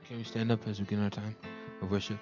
Can we stand up as we begin our time of worship?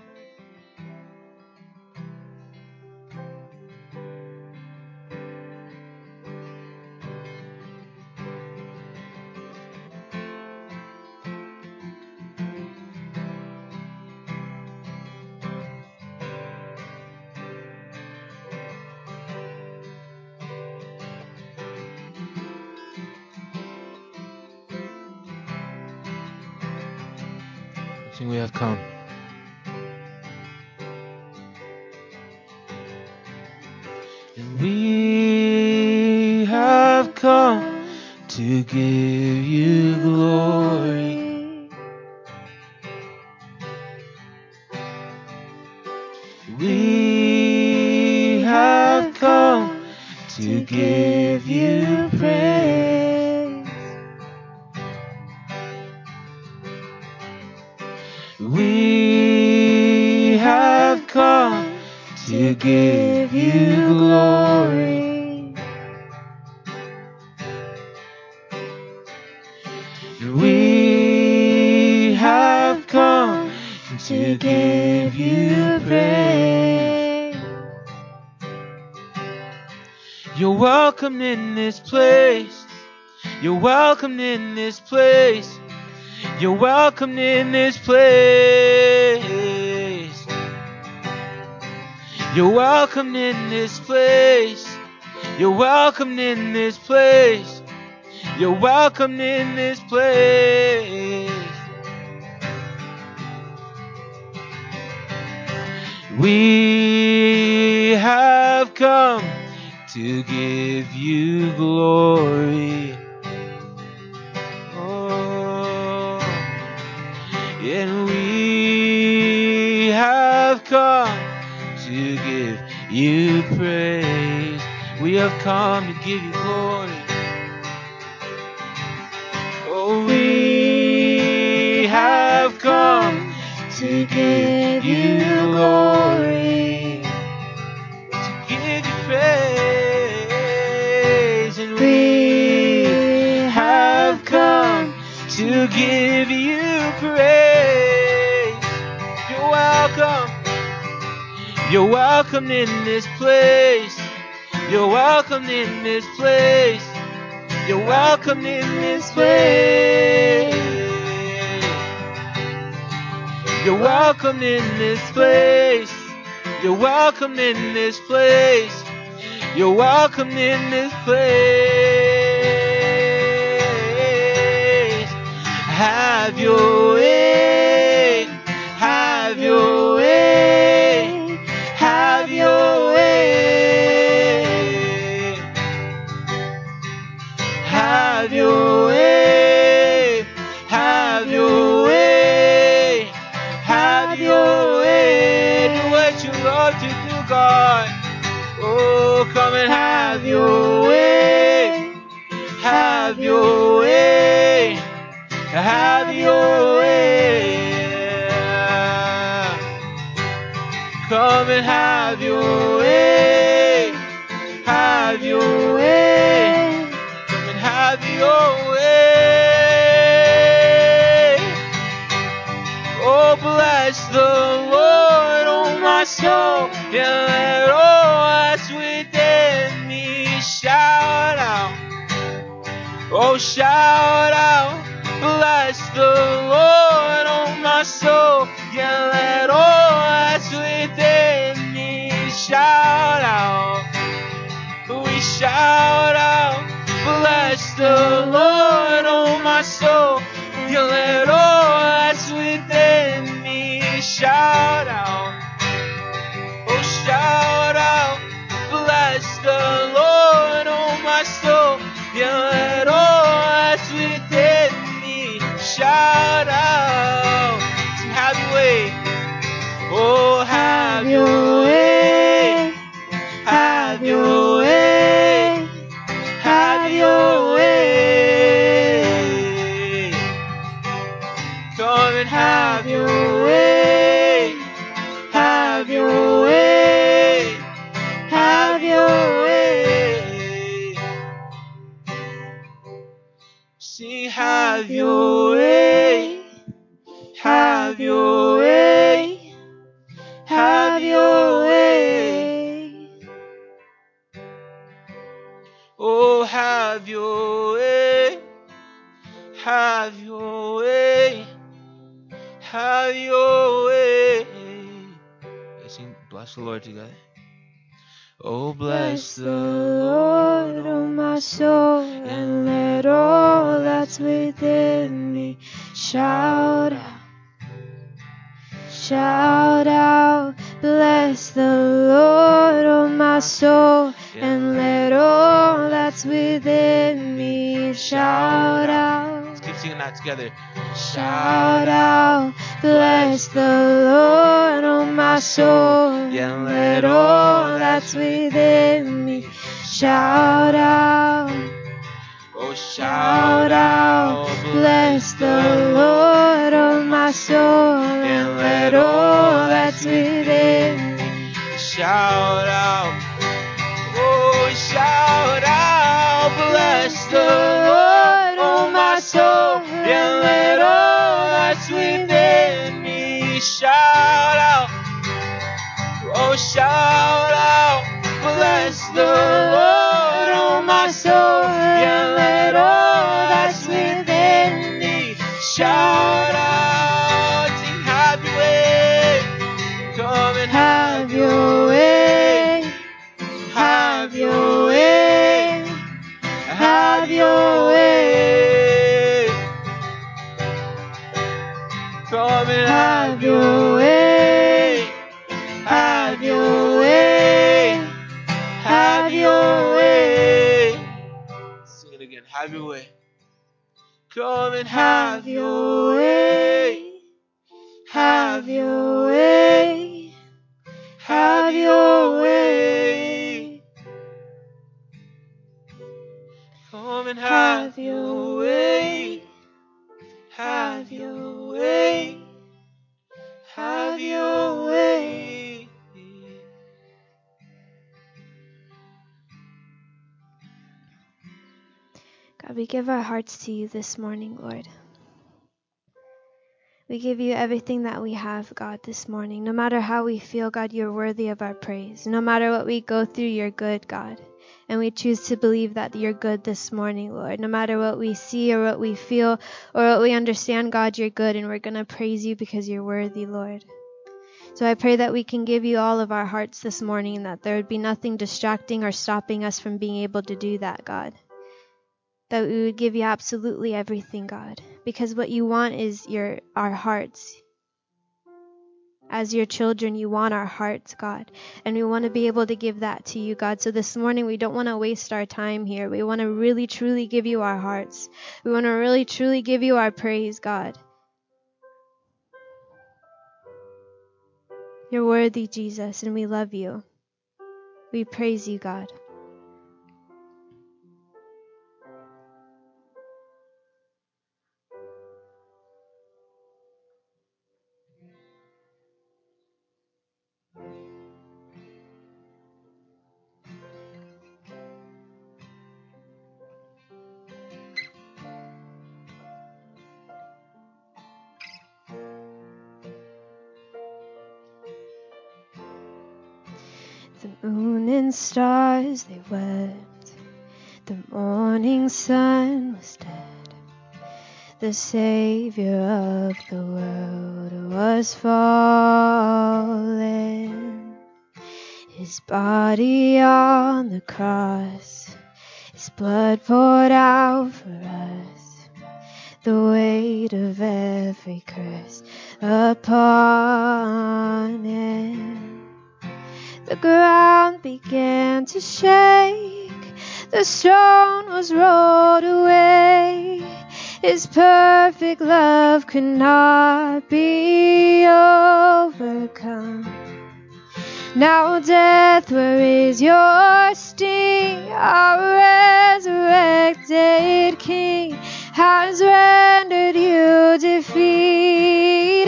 Sing, we have come. And we have come to give you glory. We have come to give you praise. We have come to give you glory. We have come to give you praise. You're welcome in this place. You're welcome in this place. You're welcome in this place. You're welcome in this place. You're welcome in this place. You're welcome in this place. We have come to give you glory. Oh, and we have come to give you praise. We have come to give you glory. Oh, we have come to give you glory, to give you praise, and we have come to give you praise. You're welcome. You're welcome in this place. You're welcome in this place. You're welcome in this place. You're welcome in this place. You're welcome in this place. You're welcome in this place. Have your way. Have your way. Have your way. Have your way. Have your way. Have your way. Do what you love to do, God. Oh, come and have your way. Have your way. Have your way. Come and have your way. Have your way. Come and have your way. Oh, bless the Lord, oh my soul, and let all that's within me shout out. Oh, shout out. Bless the Lord, oh my soul, and let all that's within me shout out. We shout out. Bless the Lord, oh my soul, and let all that's within me shout out. Oh, shout out. Bless the Lord, oh my soul, and let all that's within me shout out. So have your way. Oh, have your way. Have your way. Have your way. Come and have your way. Have your way. Have your way. See, have your way. have your way. Let's sing bless the Lord together. Oh, bless the Lord, oh my soul, and let all that's within me shout out. Shout out, bless the Lord, oh my soul, and let all that's within me shout out. Let's keep singing that together. Shout out, bless the Lord, oh my soul, and let all that's within me shout out. Oh, shout out, bless the Lord, oh my soul, and let all that's within me shout out. Oh, shout out, bless the Lord, oh my soul, and let all that's within me shout out. Oh, shout out, bless the Lord, oh my soul, and let all that's within me shout out. Sing, have your way, come and have your way, have your way, have your way, come and have your way, have your way, have your way. Sing it again, have your way. Come and have your way, have your way, have your way. Come and have your way, have your way, have your way. God, we give our hearts to you this morning, Lord. We give you everything that we have, God, this morning. No matter how we feel, God, you're worthy of our praise. No matter what we go through, you're good, God. And we choose to believe that you're good this morning, Lord. No matter what we see or what we feel or what we understand, God, you're good. And we're going to praise you because you're worthy, Lord. So I pray that we can give you all of our hearts this morning and that there would be nothing distracting or stopping us from being able to do that, God. That we would give you absolutely everything, God, because what you want is our hearts. As your children, you want our hearts, God, and we want to be able to give that to you, God. So this morning, we don't want to waste our time here. We want to really, truly give you our hearts. We want to really, truly give you our praise, God. You're worthy, Jesus, and we love you. We praise you, God. The moon and stars, they wept. The morning sun was dead. The Savior of the world was fallen. His body on the cross, his blood poured out for us. The weight of every curse upon him. The ground began to shake, the stone was rolled away. His perfect love could not be overcome. Now death, where is your sting? Our resurrected King has rendered you defeated.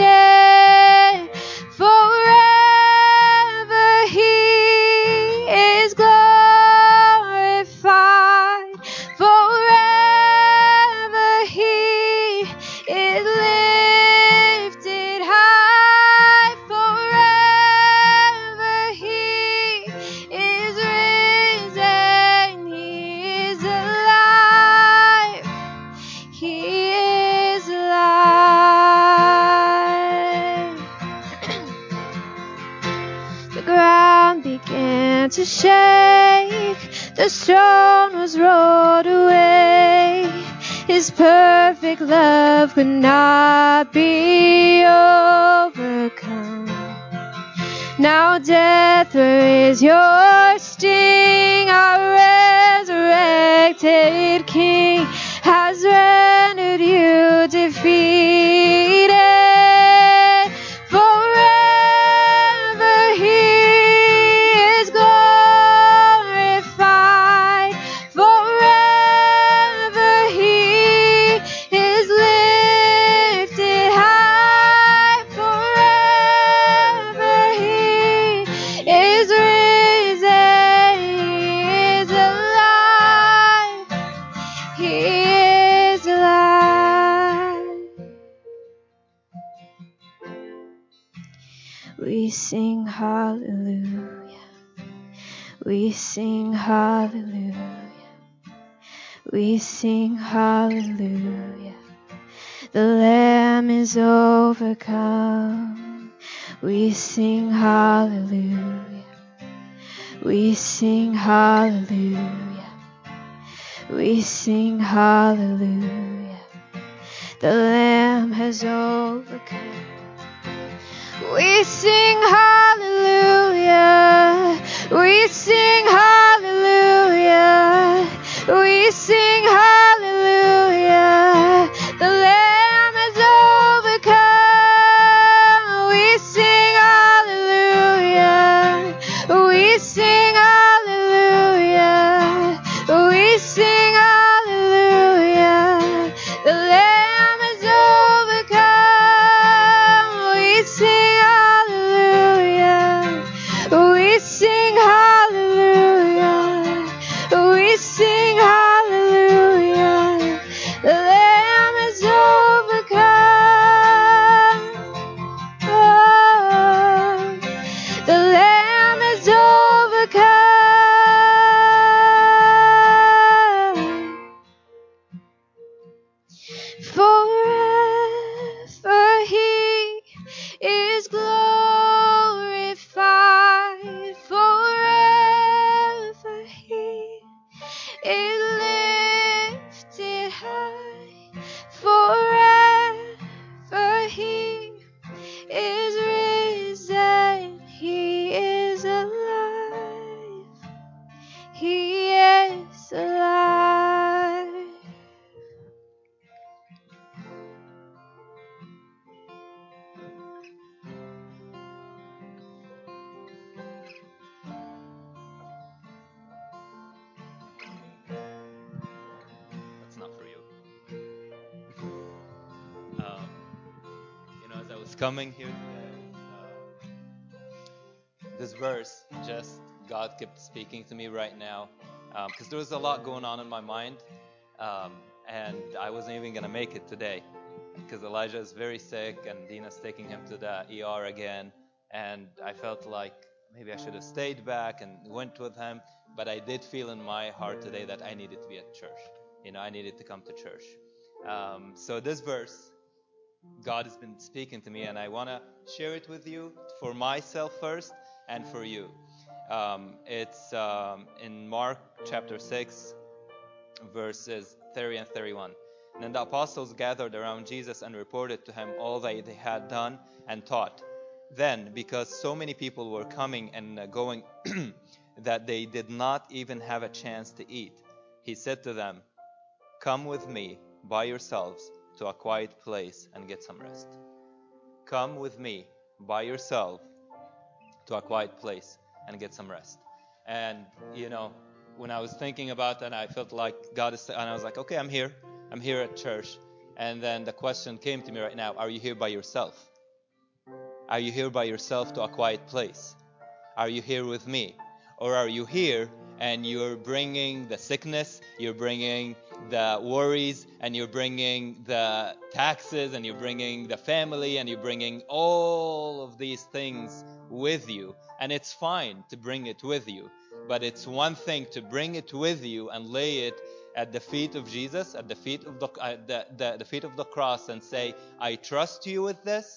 Forever he is glorified. Forever he is lifted high. Forever he is risen. He is alive. He is alive. shake. The stone was rolled away. His perfect love could not be overcome. Now death, where is your sting? Our resurrected King has rendered you defeated. Forever He is glorified. Forever He is lifted high. Forever He is risen. He is alive. He is alive. We sing hallelujah. We sing hallelujah. We sing hallelujah. The Lamb is overcome. We sing hallelujah. We sing hallelujah. We sing hallelujah. The Lamb has overcome. We sing hallelujah. We sing hallelujah. We sing hallelujah. The Lamb has overcome. We sing hallelujah. We sing hallelujah. We sing hallelujah. The Lamb has overcome. We sing hallelujah. We sing hallelujah. We sing hallelujah. The Lamb has overcome. Oh, the Lamb has overcome. Forever He is glorified. Forever He is lifted high. Forever He is risen. He is alive. He is alive. That's not for you. As I was coming here today, this verse, just God kept speaking to me right now, because there was a lot going on in my mind, and I wasn't even gonna make it today, because Elijah is very sick, and Dina's taking him to the ER again, and I felt like maybe I should have stayed back and went with him, but I did feel in my heart today that I needed to be at church. I needed to come to church. So this verse, God has been speaking to me, and I want to share it with you for myself first and for you. It's in Mark chapter 6, verses 30 and 31. And then the apostles gathered around Jesus and reported to him all that they had done and taught. Then, because so many people were coming and going that they did not even have a chance to eat, he said to them, "Come with me by yourselves to a quiet place and get some rest." Come with me by yourself to a quiet place and get some rest. And when I was thinking about that, I felt like God is, and I was like, okay, I'm here at church. And then the question came to me right now: are you here by yourself? Are you here by yourself to a quiet place? Are you here with me? Or are you here and you're bringing the sickness, you're bringing the worries, and you're bringing the taxes, and you're bringing the family, and you're bringing all of these things with you? And it's fine to bring it with you, but it's one thing to bring it with you and lay it at the feet of Jesus, at the feet of the feet of the cross, and say, I trust you with this.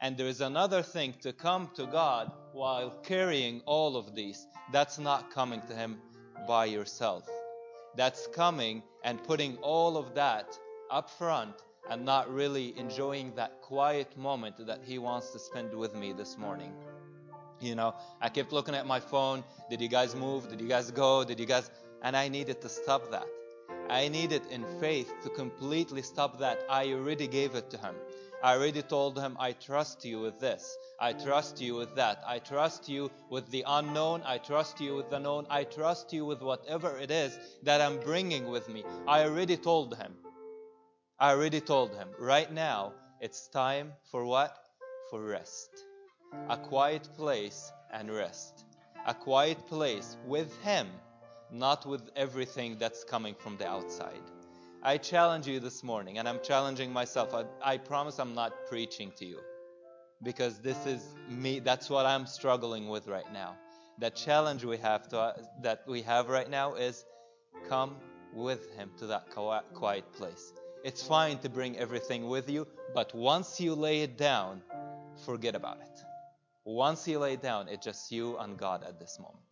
And there is another thing to come to God while carrying all of these. That's not coming to Him by yourself. That's coming and putting all of that up front and not really enjoying that quiet moment that He wants to spend with me this morning. You know, I kept looking at my phone. Did you guys move? Did you guys go? Did you guys? And I needed to stop that. I needed in faith to completely stop that. I already gave it to Him. I already told Him, I trust you with this. I trust you with that. I trust you with the unknown. I trust you with the known. I trust you with whatever it is that I'm bringing with me. I already told Him. I already told Him. Right now, it's time for what? For rest. A quiet place and rest. A quiet place with Him, not with everything that's coming from the outside. I challenge you this morning, and I'm challenging myself. I promise I'm not preaching to you, because this is me. That's what I'm struggling with right now. The challenge we have right now is come with Him to that quiet place. It's fine to bring everything with you, but once you lay it down, forget about it. Once you lay it down, it's just you and God at this moment.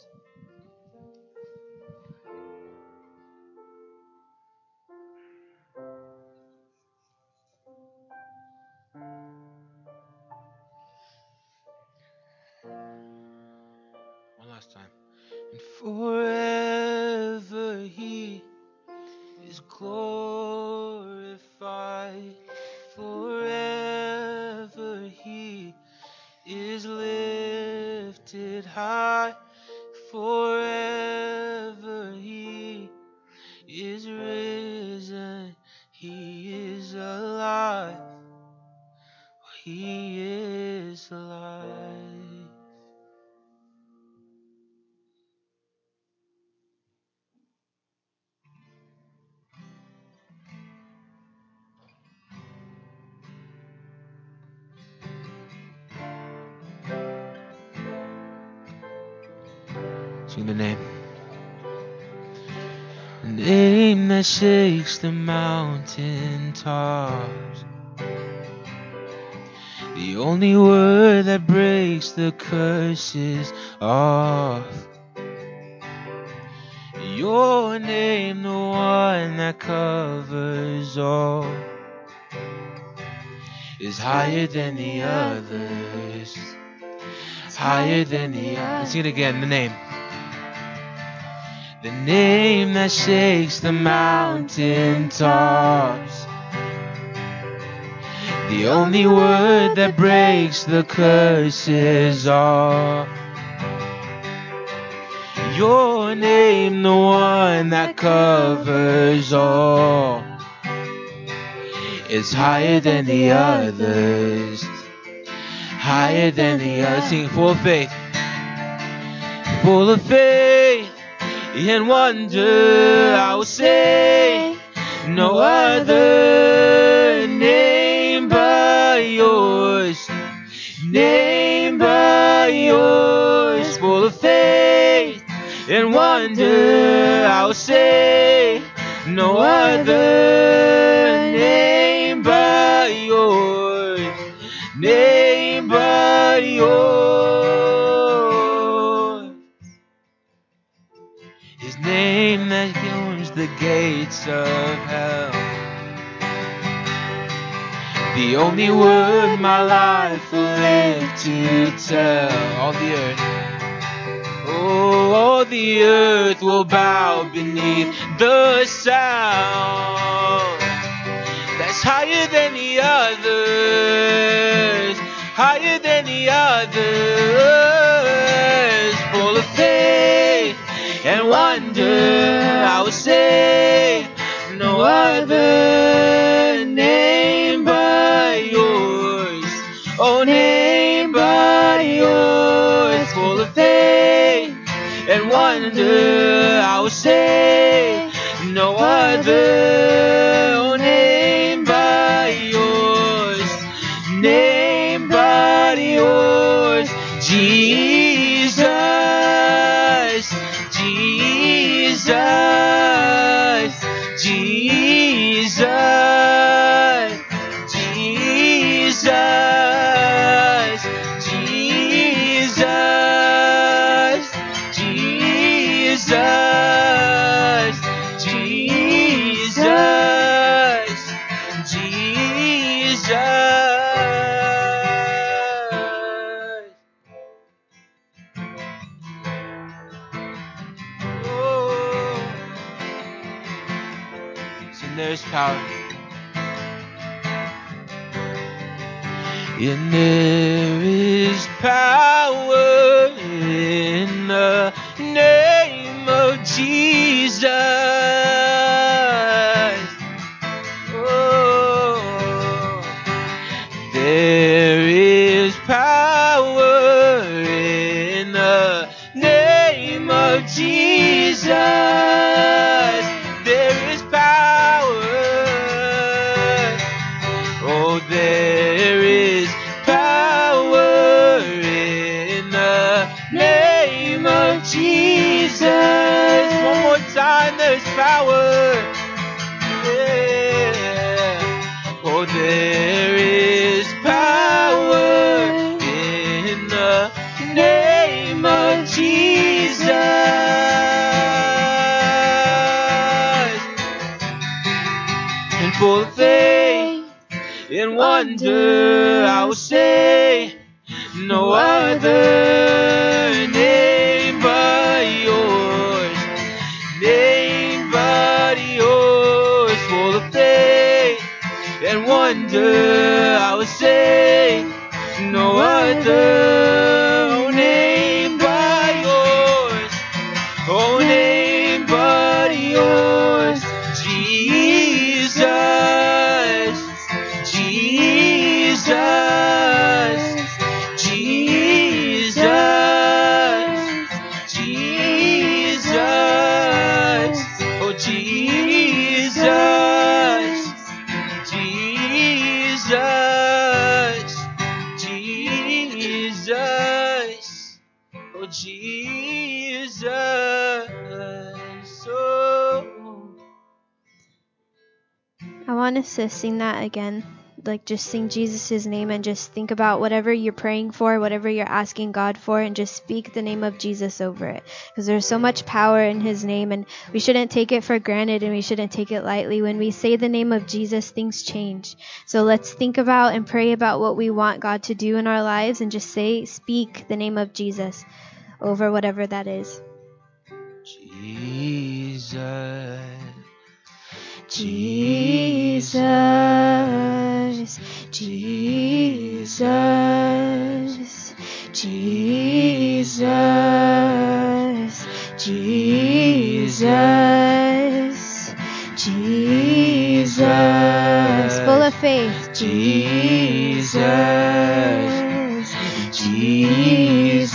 One last time. And forever He is glorified. Forever He is lifted high. Forever He is risen. He is alive. He is alive. Sing the name. The name that shakes the mountain tops. The only word that breaks the curses off. Your name, the one that covers all, is higher than the others. Higher than the others. Sing it again, the name. The name that shakes the mountain tops. The only word that breaks the curses off. Your name, the one that covers all, is higher than the others. Higher than the others. Sing full of faith. Full of faith and wonder, I will say, no other name but yours. Name but yours. Full of faith and wonder, I will say, no other name but yours. Name but yours. His name that opens the gates of hell. The only word my life will live to tell. All the earth. Oh, all the earth will bow beneath the sound that's higher than the others. Higher than the others. Full of faith and wonder, I will say, no other name but yours. Oh, name but yours. Full of faith and wonder, I will say, no other. Oh, name but yours. Name but yours. Jesus, Jesus, Jesus, Jesus. there's power. And there is power in the name of Jesus. Oh, there is power in the name of Jesus. There is power. Oh, there is power in the name of Jesus. One more time, there's power. Yeah. Oh, there is power in the name of Jesus. And full of faith and wonder, I will say, no other name but yours, name but yours. Full of faith and wonder, I will say, no other name but yours, oh name but yours, Jesus, Jesus, Jesus, Jesus, oh Jesus, Jesus, Jesus, oh Jesus, oh. I want us to sing that again. Like, just sing Jesus' name and just think about whatever you're praying for, whatever you're asking God for, and just speak the name of Jesus over it. Because there's so much power in his name, and we shouldn't take it for granted, and we shouldn't take it lightly. When we say the name of Jesus, things change. So let's think about and pray about what we want God to do in our lives, and just speak the name of Jesus over whatever that is. Jesus, Jesus, Jesus, Jesus, Jesus, Jesus, full of faith. Jesus, Jesus,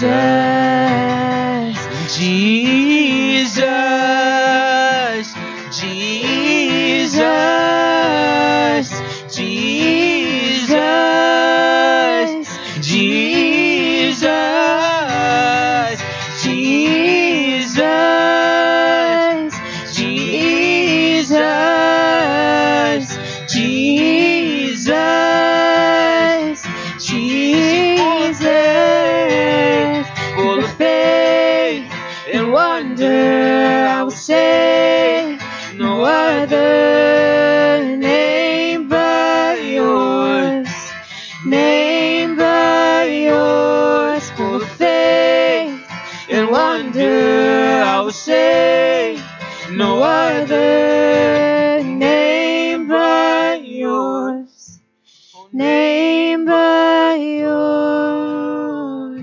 Jesus, Jesus, Jesus, Jesus, Jesus, Jesus, Jesus, Jesus, full of faith and wonder, I will say, no other name but yours, name but yours, full of faith and wonder, I will say, no other name but yours, name but yours.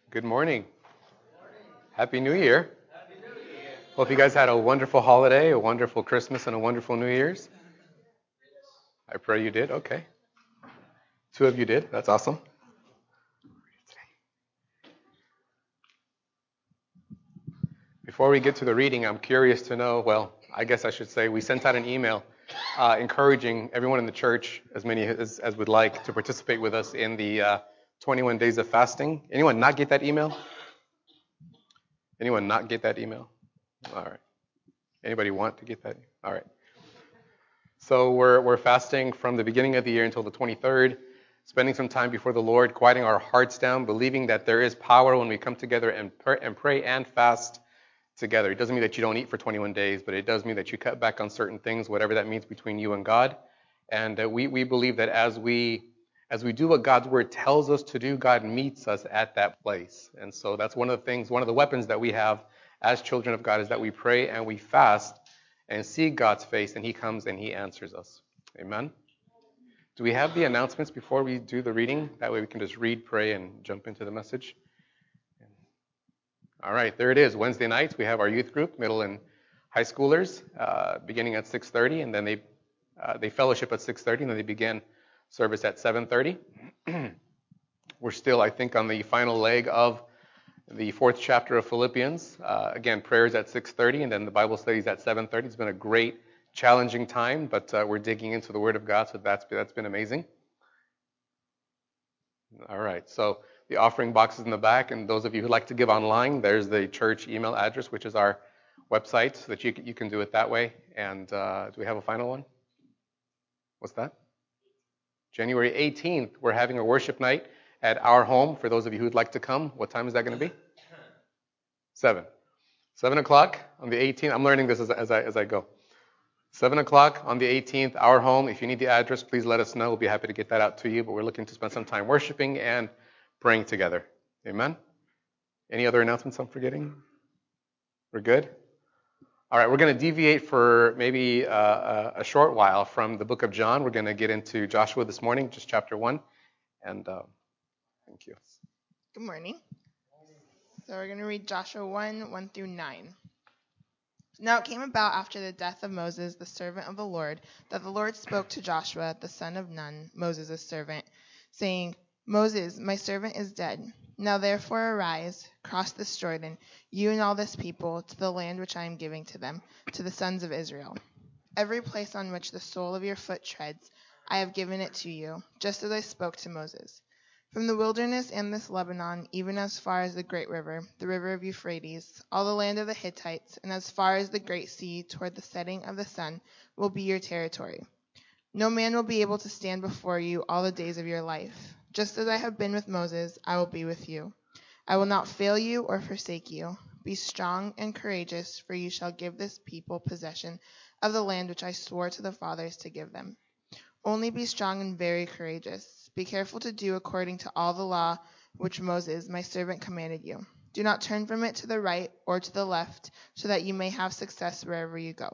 Good morning. Happy New Year. Hope you guys had a wonderful holiday, a wonderful Christmas, and a wonderful New Year's. I pray you did. Okay. 2 of you did. That's awesome. Before we get to the reading, I'm curious to know, well, I guess I should say we sent out an email encouraging everyone in the church, as many as would like, to participate with us in the 21 days of fasting. Anyone not get that email? Anyone not get that email? All right. Anybody want to get that? All right. So we're fasting from the beginning of the year until the 23rd, spending some time before the Lord, quieting our hearts down, believing that there is power when we come together and pray and fast together. It doesn't mean that you don't eat for 21 days, but it does mean that you cut back on certain things, whatever that means between you and God. And we believe that as we do what God's word tells us to do, God meets us at that place. And so that's one of the things, one of the weapons that we have as children of God is that we pray and we fast and see God's face, and he comes and he answers us. Amen? Do we have the announcements before we do the reading? That way we can just read, pray, and jump into the message. All right, there it is. Wednesday nights, we have our youth group, middle and high schoolers, beginning at 6:30, and then they fellowship at 6:30, and then they begin service at 7:30. We're still, I think, on the final leg of the 4th chapter of Philippians. Again, prayers at 6:30, and then the Bible studies at 7:30. It's been a great, challenging time, but we're digging into the Word of God, so that's been amazing. All right, so the offering box is in the back, and those of you who like to give online, there's the church email address, which is our website, so that you can do it that way. And do we have a final one? What's that? January 18th, we're having a worship night at our home. For those of you who would like to come, what time is that going to be? 7 o'clock on the 18th. I'm learning this as I go. 7 o'clock on the 18th, our home. If you need the address, please let us know. We'll be happy to get that out to you. But we're looking to spend some time worshiping and praying together. Amen? Any other announcements I'm forgetting? We're good? All right, we're going to deviate for maybe a short while from the book of John. We're going to get into Joshua this morning, just chapter 1. And thank you. Good morning. So we're going to read Joshua 1 through 9. Now it came about after the death of Moses, the servant of the Lord, that the Lord spoke to Joshua, the son of Nun, Moses' servant, saying, Moses, my servant is dead. Now therefore arise, cross this Jordan, you and all this people, to the land which I am giving to them, to the sons of Israel. Every place on which the sole of your foot treads, I have given it to you, just as I spoke to Moses. From the wilderness and this Lebanon, even as far as the great river, the river of Euphrates, all the land of the Hittites, and as far as the great sea toward the setting of the sun, will be your territory. No man will be able to stand before you all the days of your life. Just as I have been with Moses, I will be with you. I will not fail you or forsake you. Be strong and courageous, for you shall give this people possession of the land which I swore to the fathers to give them. Only be strong and very courageous. Be careful to do according to all the law which Moses, my servant, commanded you. Do not turn from it to the right or to the left, so that you may have success wherever you go.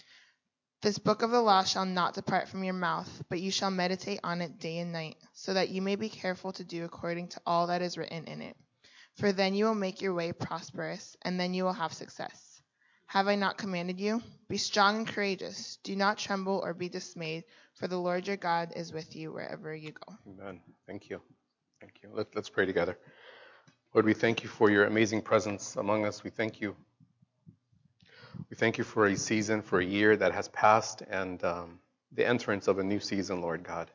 This book of the law shall not depart from your mouth, but you shall meditate on it day and night, so that you may be careful to do according to all that is written in it. For then you will make your way prosperous, and then you will have success. Have I not commanded you? Be strong and courageous. Do not tremble or be dismayed, for the Lord your God is with you wherever you go. Amen. Thank you. Thank you. Let's pray together. Lord, we thank you for your amazing presence among us. We thank you. We thank you for a season, for a year that has passed, and the entrance of a new season, Lord God.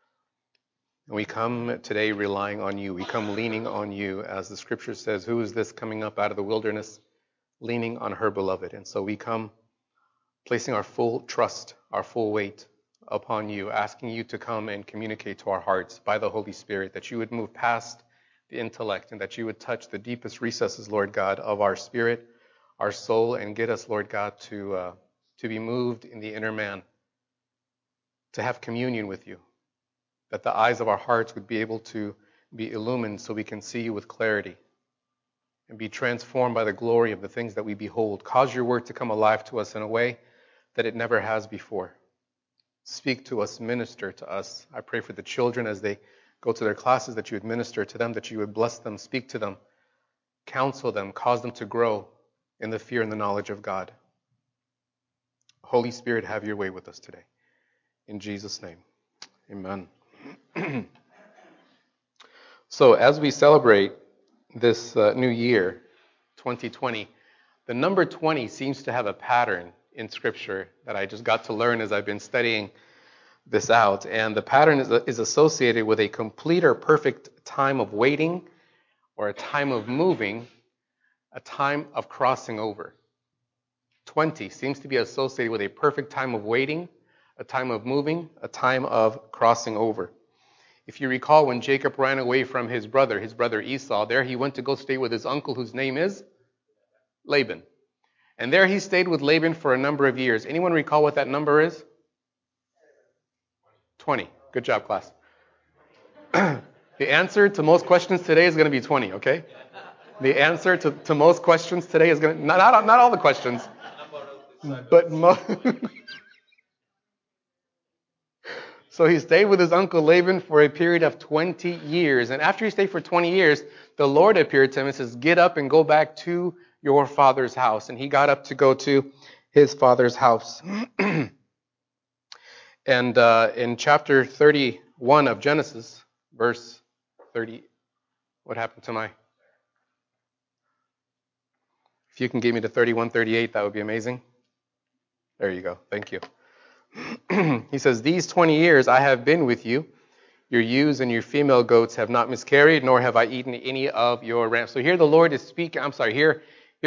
And we come today relying on you. We come leaning on you. As the scripture says, who is this coming up out of the wilderness, leaning on her beloved? And so we come placing our full trust, our full weight upon you, asking you to come and communicate to our hearts by the Holy Spirit, that you would move past the intellect and that you would touch the deepest recesses, Lord God, of our spirit, our soul, and get us, Lord God, to be moved in the inner man, to have communion with you, that the eyes of our hearts would be able to be illumined so we can see you with clarity and be transformed by the glory of the things that we behold. Cause your word to come alive to us in a way that it never has before. Speak to us, minister to us. I pray for the children as they go to their classes, that you would minister to them, that you would bless them, speak to them, counsel them, cause them to grow in the fear and the knowledge of God. Holy Spirit, have your way with us today. In Jesus' name, amen. So as we celebrate this new year, 2020, the number 20 seems to have a pattern in Scripture that I just got to learn as I've been studying this out. And the pattern is associated with a complete or perfect time of waiting, or a time of moving, a time of crossing over. 20 seems to be associated with a perfect time of waiting, a time of moving, a time of crossing over. If you recall, when Jacob ran away from his brother Esau, there he went to go stay with his uncle, whose name is Laban. And there he stayed with Laban for a number of years. Anyone recall what that number is? 20. Good job, class. The answer to most questions today is going to be 20, okay? The answer to most questions today is going to, not all the questions, but So he stayed with his uncle Laban for a period of 20 years. And after he stayed for 20 years, the Lord appeared to him and says, get up and go back to your father's house. And he got up to go to his father's house. And in chapter 31 of Genesis, verse 30, what happened to my... If you can give me to 31:38, that would be amazing. There you go. Thank you. He says, these 20 years I have been with you. Your ewes and your female goats have not miscarried, nor have I eaten any of your rams. So here the Lord is speaking. Here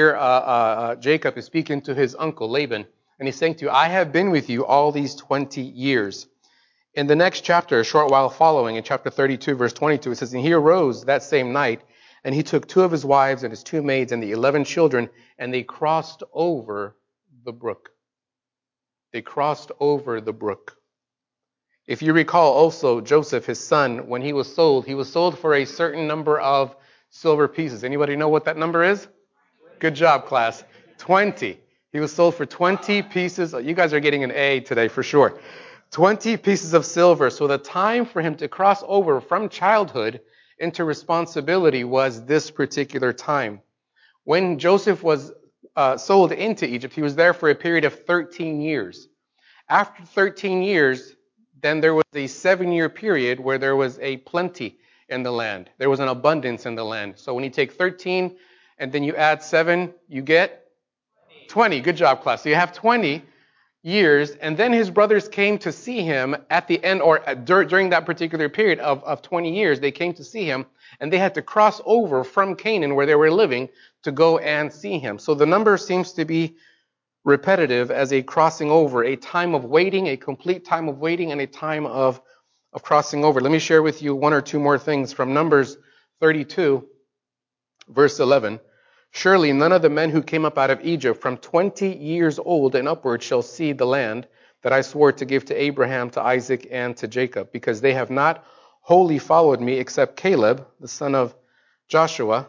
Jacob is speaking to his uncle Laban. And he's saying to you, I have been with you all these 20 years. In the next chapter, a short while following, in chapter 32, verse 22, it says, and he arose that same night, and he took 2 of his wives and his 2 maids and the 11 children, and they crossed over the brook. They crossed over the brook. If you recall also, Joseph, his son, when he was sold for a certain number of silver pieces. Anybody know what that number is? Good job, class. 20. He was sold for 20 pieces. You guys are getting an A today for sure. 20 pieces of silver. So the time for him to cross over from childhood into responsibility was this particular time. When Joseph was sold into Egypt, he was there for a period of 13 years. After 13 years, then there was a 7-year period where there was a plenty in the land. There was an abundance in the land. So when you take 13 and then you add 7, you get 20. Good job, class. So you have 20 years, and then his brothers came to see him at the end, or during that particular period of 20 years, they came to see him, and they had to cross over from Canaan, where they were living, to go and see him. So the number seems to be repetitive as a crossing over, a time of waiting, a complete time of waiting, and a time of crossing over. Let me share with you 1 or 2 more things from Numbers 32, verse 11. Surely none of the men who came up out of Egypt from 20 years old and upward shall see the land that I swore to give to Abraham, to Isaac, and to Jacob, because they have not wholly followed me, except Caleb, the son of Caleb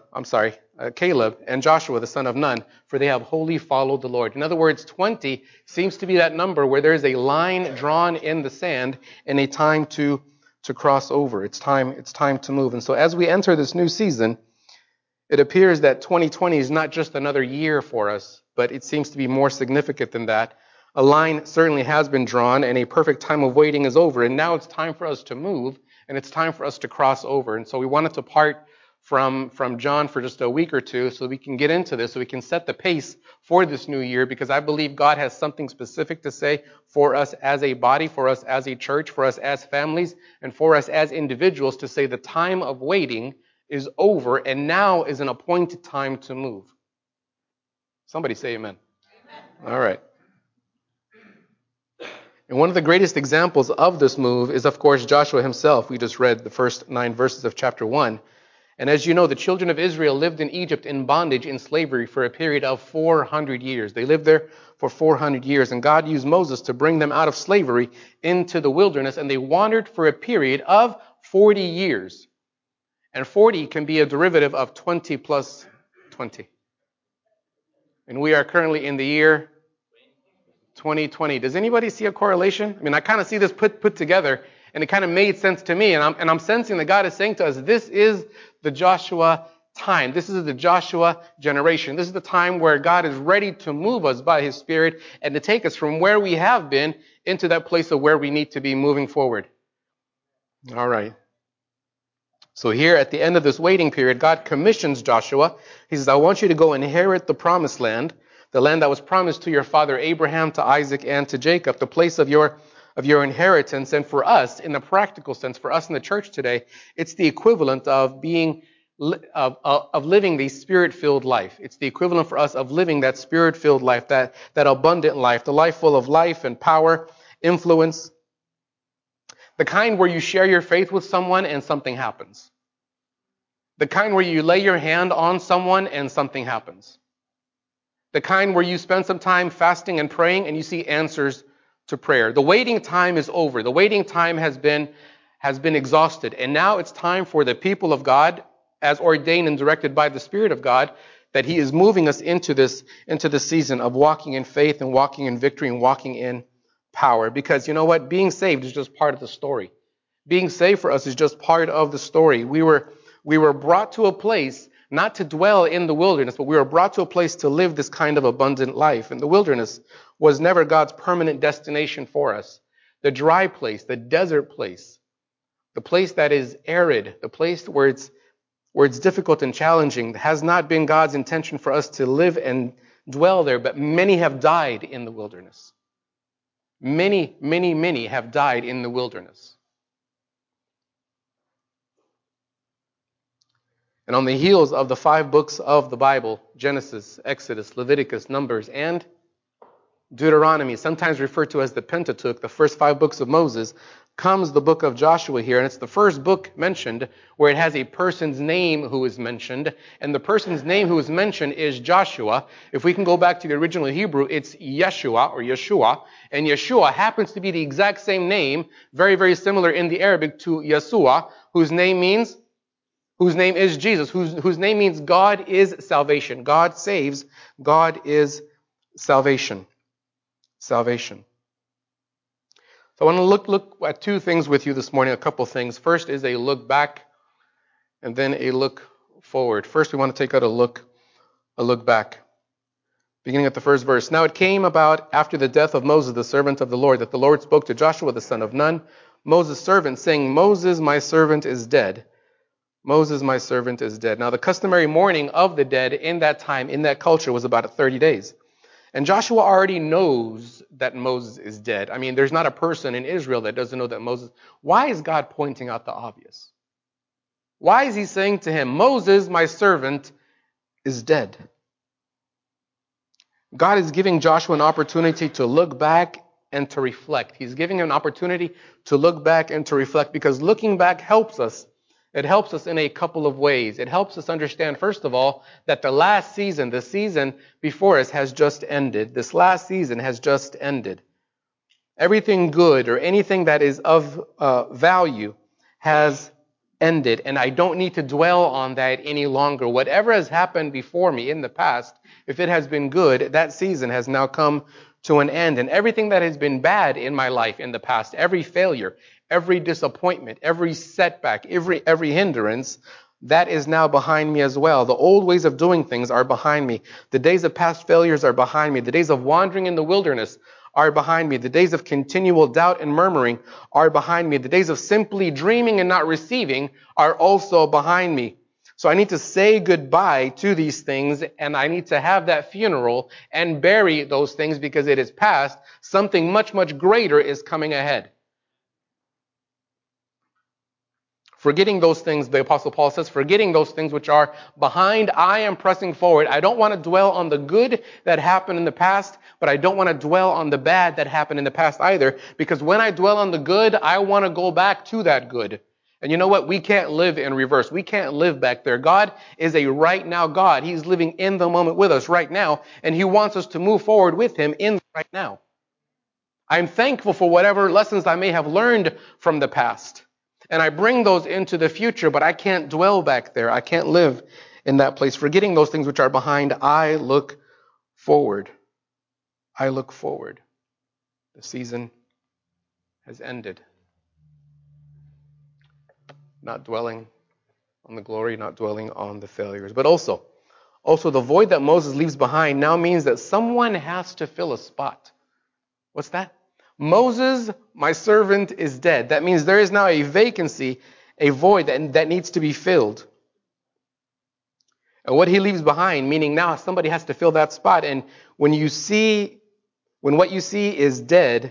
and Joshua, the son of Nun, for they have wholly followed the Lord. In other words, 20 seems to be that number where there is a line drawn in the sand and a time to cross over. It's time to move. And so as we enter this new season, it appears that 2020 is not just another year for us, but it seems to be more significant than that. A line certainly has been drawn, and a perfect time of waiting is over, and now it's time for us to move, and it's time for us to cross over. And so we wanted to part from John for just a week or two so we can get into this, so we can set the pace for this new year, because I believe God has something specific to say for us as a body, for us as a church, for us as families, and for us as individuals to say the time of waiting is over, and now is an appointed time to move. Somebody say amen. All right. And one of the greatest examples of this move is, of course, Joshua himself. We just read the first 9 verses of chapter 1. And as you know, the children of Israel lived in Egypt in bondage, in slavery, for a period of 400 years. They lived there for 400 years, and God used Moses to bring them out of slavery into the wilderness, and they wandered for a period of 40 years. And 40 can be a derivative of 20 plus 20. And we are currently in the year 2020. Does anybody see a correlation? I mean, I kind of see this put together, and it kind of made sense to me. And I'm sensing that God is saying to us, this is the Joshua time. This is the Joshua generation. This is the time where God is ready to move us by His Spirit and to take us from where we have been into that place of where we need to be moving forward. All right. So here at the end of this waiting period, God commissions Joshua. He says, I want you to go inherit the promised land, the land that was promised to your father Abraham, to Isaac, and to Jacob, the place of your inheritance. And for us, in the practical sense, for us in the church today, it's the equivalent of being of living the Spirit-filled life. It's the equivalent for us of living that Spirit-filled life, that abundant life, the life full of life and power, influence. The kind where you share your faith with someone and something happens. The kind where you lay your hand on someone and something happens. The kind where you spend some time fasting and praying and you see answers to prayer. The waiting time is over. The waiting time has been exhausted. And now it's time for the people of God, as ordained and directed by the Spirit of God, that He is moving us into this season of walking in faith and walking in victory and walking in power. Because you know what? Being saved is just part of the story. Being saved for us is just part of the story. We were brought to a place not to dwell in the wilderness, but we were brought to a place to live this kind of abundant life. And the wilderness was never God's permanent destination for us. The dry place, the desert place, the place that is arid, the place where it's difficult and challenging, has not been God's intention for us to live and dwell there. But many have died in the wilderness. Many, many, many have died in the wilderness. And on the heels of the 5 books of the Bible, Genesis, Exodus, Leviticus, Numbers, and Deuteronomy, sometimes referred to as the Pentateuch, the first 5 books of Moses, comes the book of Joshua here. And it's the first book mentioned where it has a person's name who is mentioned. And the person's name who is mentioned is Joshua. If we can go back to the original Hebrew, it's Yeshua or Yeshua. And Yeshua happens to be the exact same name, very, very similar in the Arabic to Yeshua, whose name is Jesus, whose name means God is salvation. God saves. God is salvation. Salvation. So I want to look at 2 things with you this morning, a couple things. First is a look back, and then a look forward. First, we want to take out a look back. Beginning at the first verse. Now it came about after the death of Moses, the servant of the Lord, that the Lord spoke to Joshua, the son of Nun, Moses' servant, saying, Moses, my servant, is dead. Moses, my servant, is dead. Now the customary mourning of the dead in that time, in that culture, was about 30 days. And Joshua already knows that Moses is dead. I mean, there's not a person in Israel that doesn't know that Moses. Why is God pointing out the obvious? Why is He saying to him, Moses, my servant, is dead? God is giving Joshua an opportunity to look back and to reflect. He's giving him an opportunity to look back and to reflect, because looking back helps us. It helps us in a couple of ways. It helps us understand, first of all, that the last season, the season before us, has just ended. This last season has just ended. Everything good or anything that is of value has ended, and I don't need to dwell on that any longer. Whatever has happened before me in the past, if it has been good, that season has now come to an end. And everything that has been bad in my life in the past, every failure, every disappointment, every setback, every hindrance, that is now behind me as well. The old ways of doing things are behind me. The days of past failures are behind me. The days of wandering in the wilderness are behind me. The days of continual doubt and murmuring are behind me. The days of simply dreaming and not receiving are also behind me. So I need to say goodbye to these things, and I need to have that funeral and bury those things because it is past. Something much, much greater is coming ahead. Forgetting those things, the Apostle Paul says, forgetting those things which are behind, I am pressing forward. I don't want to dwell on the good that happened in the past, but I don't want to dwell on the bad that happened in the past either, because when I dwell on the good, I want to go back to that good. And you know what? We can't live in reverse. We can't live back there. God is a right now God. He's living in the moment with us right now, and He wants us to move forward with Him in the right now. I'm thankful for whatever lessons I may have learned from the past. And I bring those into the future, but I can't dwell back there. I can't live in that place. Forgetting those things which are behind, I look forward. I look forward. The season has ended. Not dwelling on the glory, not dwelling on the failures. But also the void that Moses leaves behind now means that someone has to fill a spot. What's that? Moses, my servant, is dead. That means there is now a vacancy, a void that needs to be filled. And what he leaves behind, meaning now somebody has to fill that spot. And when what you see is dead,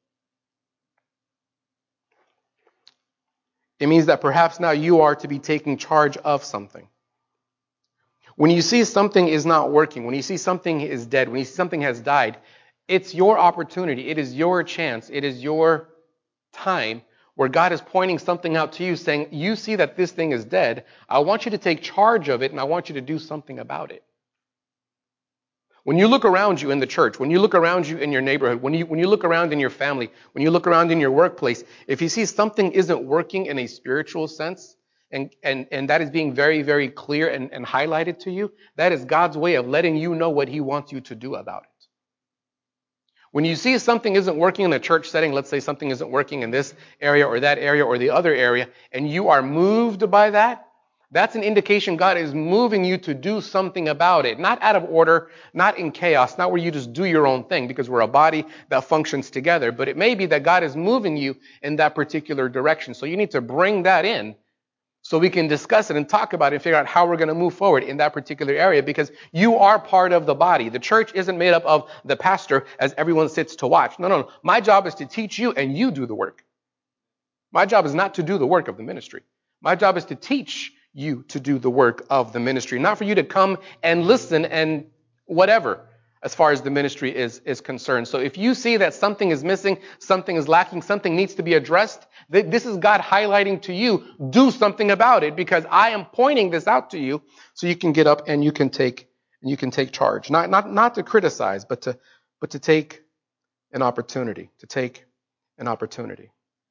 it means that perhaps now you are to be taking charge of something. When you see something is not working, when you see something is dead, when you see something has died, it's your opportunity. It is your chance. It is your time where God is pointing something out to you, saying, you see that this thing is dead. I want you to take charge of it, and I want you to do something about it. When you look around you in the church, when you look around you in your neighborhood, when you look around in your family, when you look around in your workplace, if you see something isn't working in a spiritual sense, and that is being very, very clear and highlighted to you, that is God's way of letting you know what He wants you to do about it. When you see something isn't working in a church setting, let's say something isn't working in this area or that area or the other area, and you are moved by that, that's an indication God is moving you to do something about it. Not out of order, not in chaos, not where you just do your own thing, because we're a body that functions together. But it may be that God is moving you in that particular direction. So you need to bring that in so we can discuss it and talk about it and figure out how we're going to move forward in that particular area, because you are part of the body. The church isn't made up of the pastor as everyone sits to watch. No. My job is to teach you and you do the work. My job is not to do the work of the ministry. My job is to teach you to do the work of the ministry, not for you to come and listen and whatever as far as the ministry is concerned. So if you see that something is missing, something is lacking, something needs to be addressed, this is God highlighting to you, do something about it, because I am pointing this out to you so you can get up and you can take charge. Not to criticize, but to take an opportunity. To take an opportunity.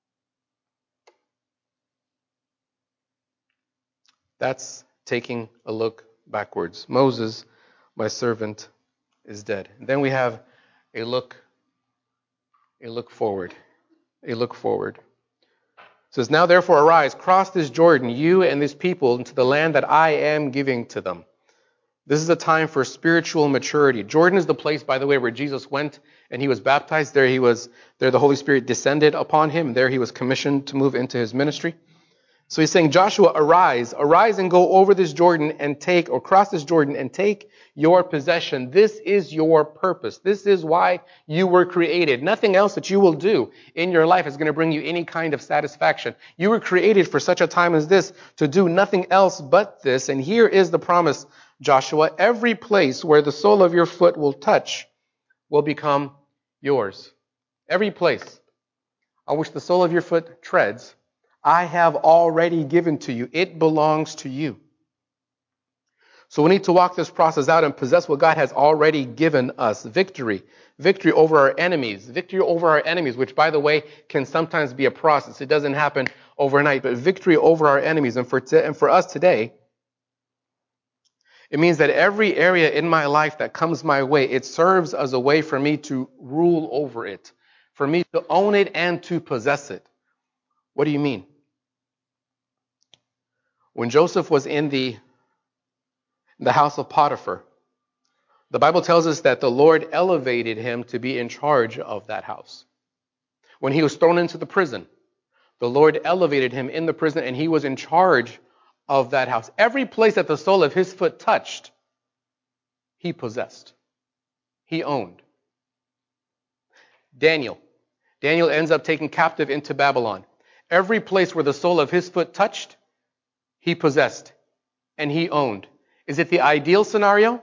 That's taking a look backwards. Moses, my servant, is dead. And then we have a look forward. A look forward. It says, now therefore arise, cross this Jordan, you and this people, into the land that I am giving to them. This is a time for spiritual maturity. Jordan is the place, by the way, where Jesus went and he was baptized. There the Holy Spirit descended upon him. There he was commissioned to move into his ministry. So he's saying, Joshua, arise and go over this Jordan and cross this Jordan and take your possession. This is your purpose. This is why you were created. Nothing else that you will do in your life is going to bring you any kind of satisfaction. You were created for such a time as this to do nothing else but this. And here is the promise, Joshua. Every place where the sole of your foot will touch will become yours. Every place on which the sole of your foot treads, I have already given to you. It belongs to you. So we need to walk this process out and possess what God has already given us. Victory over our enemies. Victory over our enemies, which, by the way, can sometimes be a process. It doesn't happen overnight, but victory over our enemies. And for us today, it means that every area in my life that comes my way, it serves as a way for me to rule over it, for me to own it and to possess it. What do you mean? When Joseph was in the house of Potiphar, the Bible tells us that the Lord elevated him to be in charge of that house. When he was thrown into the prison, the Lord elevated him in the prison and he was in charge of that house. Every place that the sole of his foot touched, he possessed. He owned. Daniel ends up taken captive into Babylon. Every place where the sole of his foot touched, he possessed and he owned. Is it the ideal scenario?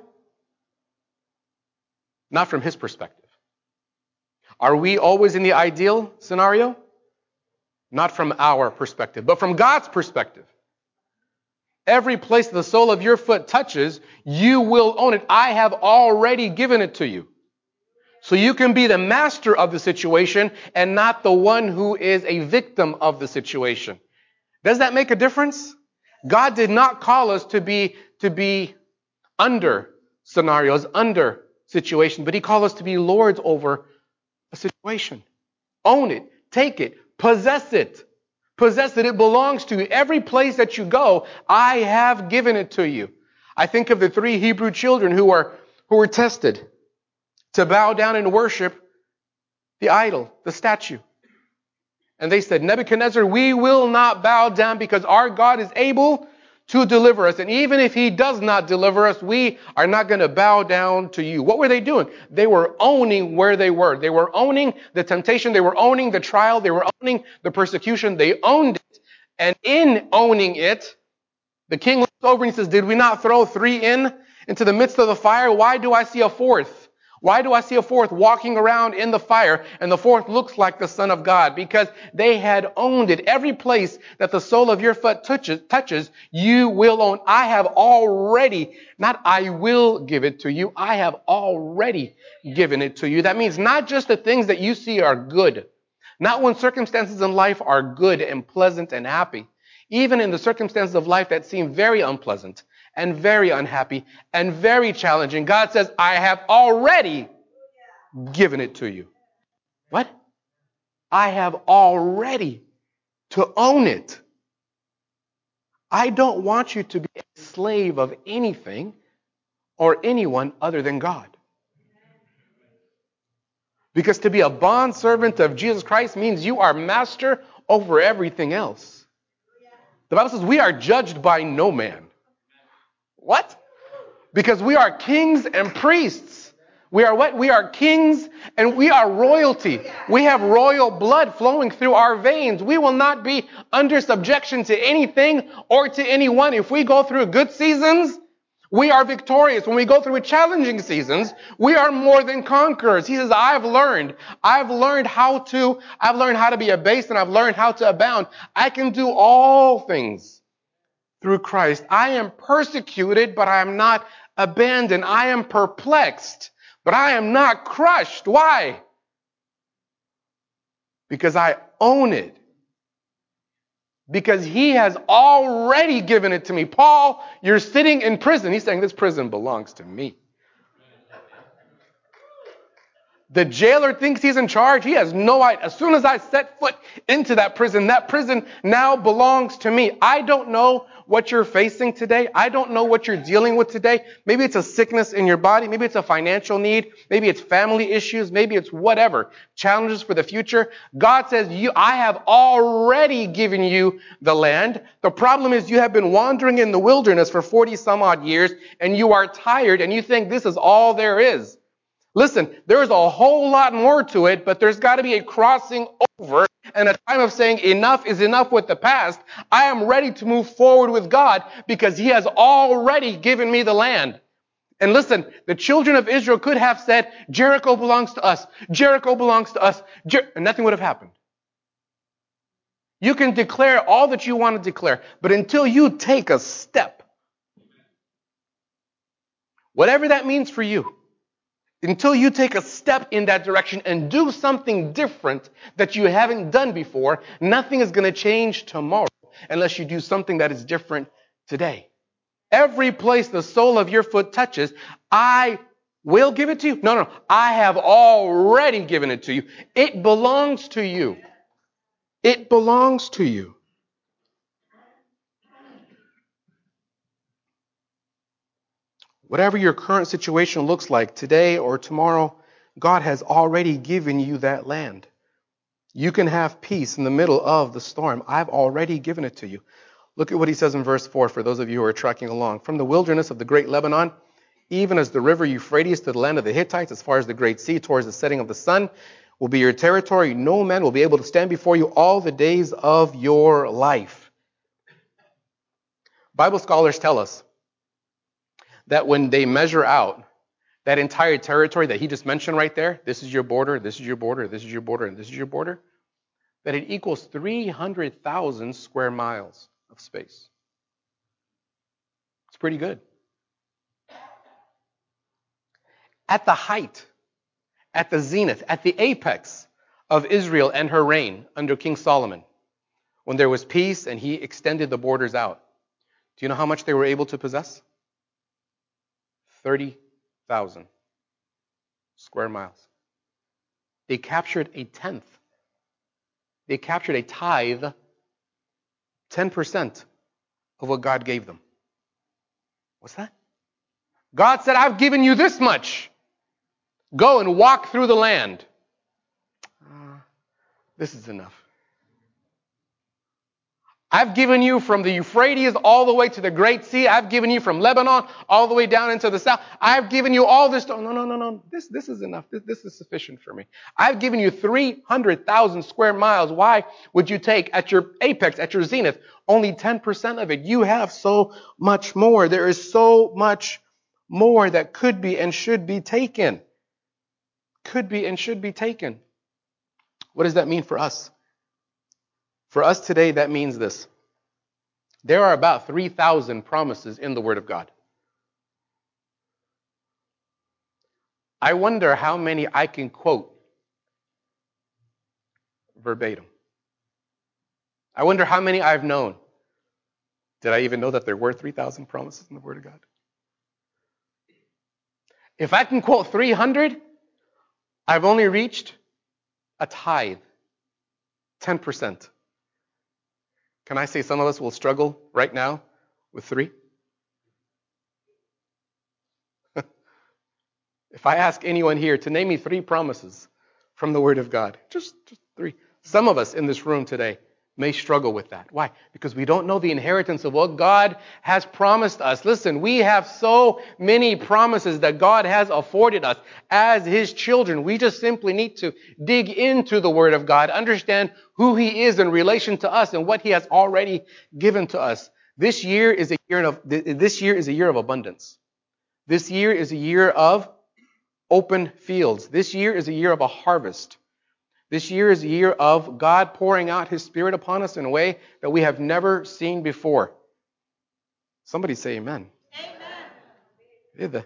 Not from his perspective. Are we always in the ideal scenario? Not from our perspective, but from God's perspective. Every place the sole of your foot touches, you will own it. I have already given it to you. So you can be the master of the situation and not the one who is a victim of the situation. Does that make a difference? God did not call us to be under scenarios, under situations, but He called us to be lords over a situation. Own it, take it, possess it. Possess it. It belongs to you. Every place that you go, I have given it to you. I think of the 3 Hebrew children who were tested to bow down and worship the idol, the statue. And they said, Nebuchadnezzar, we will not bow down because our God is able to deliver us. And even if he does not deliver us, we are not going to bow down to you. What were they doing? They were owning where they were. They were owning the temptation. They were owning the trial. They were owning the persecution. They owned it. And in owning it, the king looks over and he says, did we not throw 3 into the midst of the fire? Why do I see a 4th? Why do I see a 4th walking around in the fire and the 4th looks like the Son of God? Because they had owned it. Every place that the sole of your foot touches, you will own. I have already, not I will give it to you, I have already given it to you. That means not just the things that you see are good. Not when circumstances in life are good and pleasant and happy. Even in the circumstances of life that seem very unpleasant and very unhappy and very challenging, God says, I have already given it to you. What? I have already to own it. I don't want you to be a slave of anything or anyone other than God. Because to be a bondservant of Jesus Christ means you are master over everything else. The Bible says we are judged by no man. What? Because we are kings and priests. We are what? We are kings and we are royalty. We have royal blood flowing through our veins. We will not be under subjection to anything or to anyone. If we go through good seasons, we are victorious. When we go through challenging seasons, we are more than conquerors. He says, I've learned how to be abased and I've learned how to abound. I can do all things through Christ. I am persecuted, but I am not abandoned. I am perplexed, but I am not crushed. Why? Because I own it. Because he has already given it to me. Paul, you're sitting in prison. He's saying this prison belongs to me. The jailer thinks he's in charge. He has no idea. As soon as I set foot into that prison now belongs to me. I don't know what you're facing today. I don't know what you're dealing with today. Maybe it's a sickness in your body. Maybe it's a financial need. Maybe it's family issues. Maybe it's whatever. Challenges for the future. God says, I have already given you the land. The problem is you have been wandering in the wilderness for 40 some odd years and you are tired and you think this is all there is. Listen, there's a whole lot more to it, but there's got to be a crossing over and a time of saying enough is enough with the past. I am ready to move forward with God because he has already given me the land. And listen, the children of Israel could have said, Jericho belongs to us. Jericho belongs to us. And nothing would have happened. You can declare all that you want to declare, but until you take a step, whatever that means for you, until you take a step in that direction and do something different that you haven't done before, nothing is going to change tomorrow unless you do something that is different today. Every place the sole of your foot touches, I will give it to you. No. I have already given it to you. It belongs to you. It belongs to you. Whatever your current situation looks like today or tomorrow, God has already given you that land. You can have peace in the middle of the storm. I've already given it to you. Look at what he says in verse 4 for those of you who are tracking along. From the wilderness of the great Lebanon, even as the river Euphrates to the land of the Hittites, as far as the great sea towards the setting of the sun, will be your territory. No man will be able to stand before you all the days of your life. Bible scholars tell us that when they measure out that entire territory that he just mentioned right there, this is your border, this is your border, this is your border, and this is your border, that it equals 300,000 square miles of space. It's pretty good. At the height, at the zenith, at the apex of Israel and her reign under King Solomon, when there was peace and he extended the borders out, do you know how much they were able to possess? 30,000 square miles. They captured a tenth. They captured a tithe 10% of what God gave them. What's that? God said, I've given you this much. Go and walk through the land. This is enough. I've given you from the Euphrates all the way to the Great Sea. I've given you from Lebanon all the way down into the south. I've given you all this. No. This is enough. This is sufficient for me. I've given you 300,000 square miles. Why would you take at your apex, at your zenith, only 10% of it? You have so much more. There is so much more that could be and should be taken. Could be and should be taken. What does that mean for us? For us today, that means this. There are about 3,000 promises in the Word of God. I wonder how many I can quote verbatim. I wonder how many I've known. Did I even know that there were 3,000 promises in the Word of God? If I can quote 300, I've only reached a tithe, 10%. Can I say some of us will struggle right now with 3? If I ask anyone here to name me 3 promises from the Word of God, just 3. Some of us in this room today may struggle with that. Why? Because we don't know the inheritance of what God has promised us. Listen, we have so many promises that God has afforded us as His children. We just simply need to dig into the Word of God, understand who He is in relation to us and what He has already given to us. This year is a year of abundance. This year is a year of open fields. This year is a year of a harvest. This year is a year of God pouring out His Spirit upon us in a way that we have never seen before. Somebody say amen. Amen.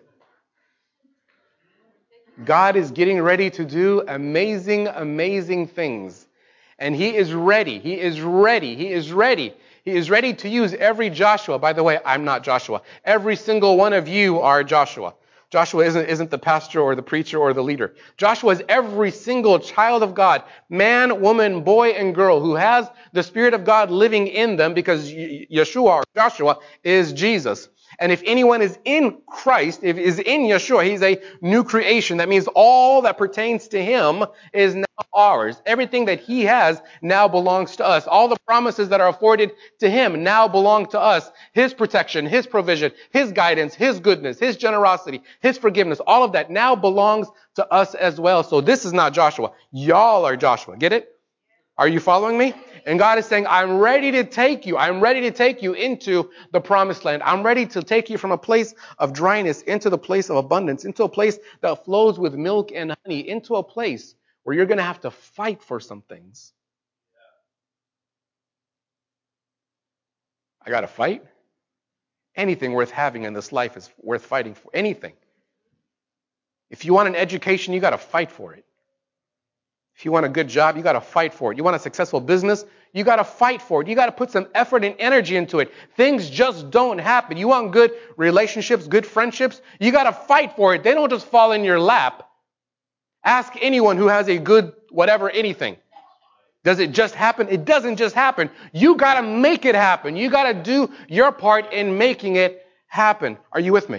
God is getting ready to do amazing, amazing things. And He is ready. He is ready. He is ready. He is ready to use every Joshua. By the way, I'm not Joshua. Every single one of you are Joshua. Joshua isn't the pastor or the preacher or the leader. Joshua is every single child of God, man, woman, boy, and girl who has the Spirit of God living in them, because Yeshua or Joshua is Jesus. And if anyone is in Christ, if is in Yeshua, he's a new creation. That means all that pertains to Him is now ours. Everything that He has now belongs to us. All the promises that are afforded to Him now belong to us. His protection, His provision, His guidance, His goodness, His generosity, His forgiveness, all of that now belongs to us as well. So this is not Joshua. Y'all are Joshua. Get it? Are you following me? And God is saying, I'm ready to take you. I'm ready to take you into the promised land. I'm ready to take you from a place of dryness into the place of abundance, into a place that flows with milk and honey, into a place where you're going to have to fight for some things. I got to fight? Anything worth having in this life is worth fighting for. Anything. If you want an education, you got to fight for it. If you want a good job, you got to fight for it. You want a successful business, you got to fight for it. You got to put some effort and energy into it. Things just don't happen. You want good relationships, good friendships, you got to fight for it. They don't just fall in your lap. Ask anyone who has a good whatever, anything. Does it just happen? It doesn't just happen. You got to make it happen. You got to do your part in making it happen. Are you with me?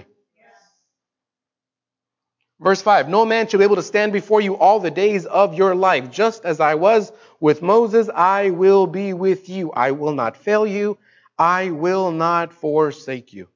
Verse 5, no man shall be able to stand before you all the days of your life. Just as I was with Moses, I will be with you. I will not fail you. I will not forsake you.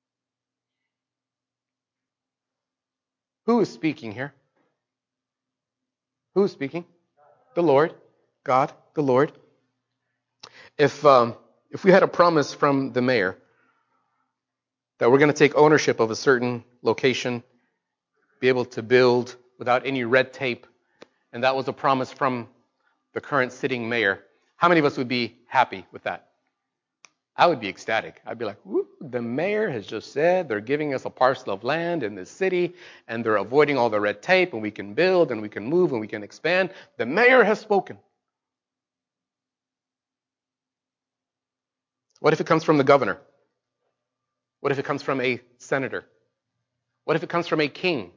Who is speaking here? Who is speaking? The Lord. God, the Lord. If we had a promise from the mayor that we're going to take ownership of a certain location, be able to build without any red tape, and that was a promise from the current sitting mayor, how many of us would be happy with that? I would be ecstatic. I'd be like, woo, the mayor has just said they're giving us a parcel of land in this city, and they're avoiding all the red tape, and we can build, and we can move, and we can expand. The mayor has spoken. What if it comes from the governor? What if it comes from a senator? What if it comes from a king?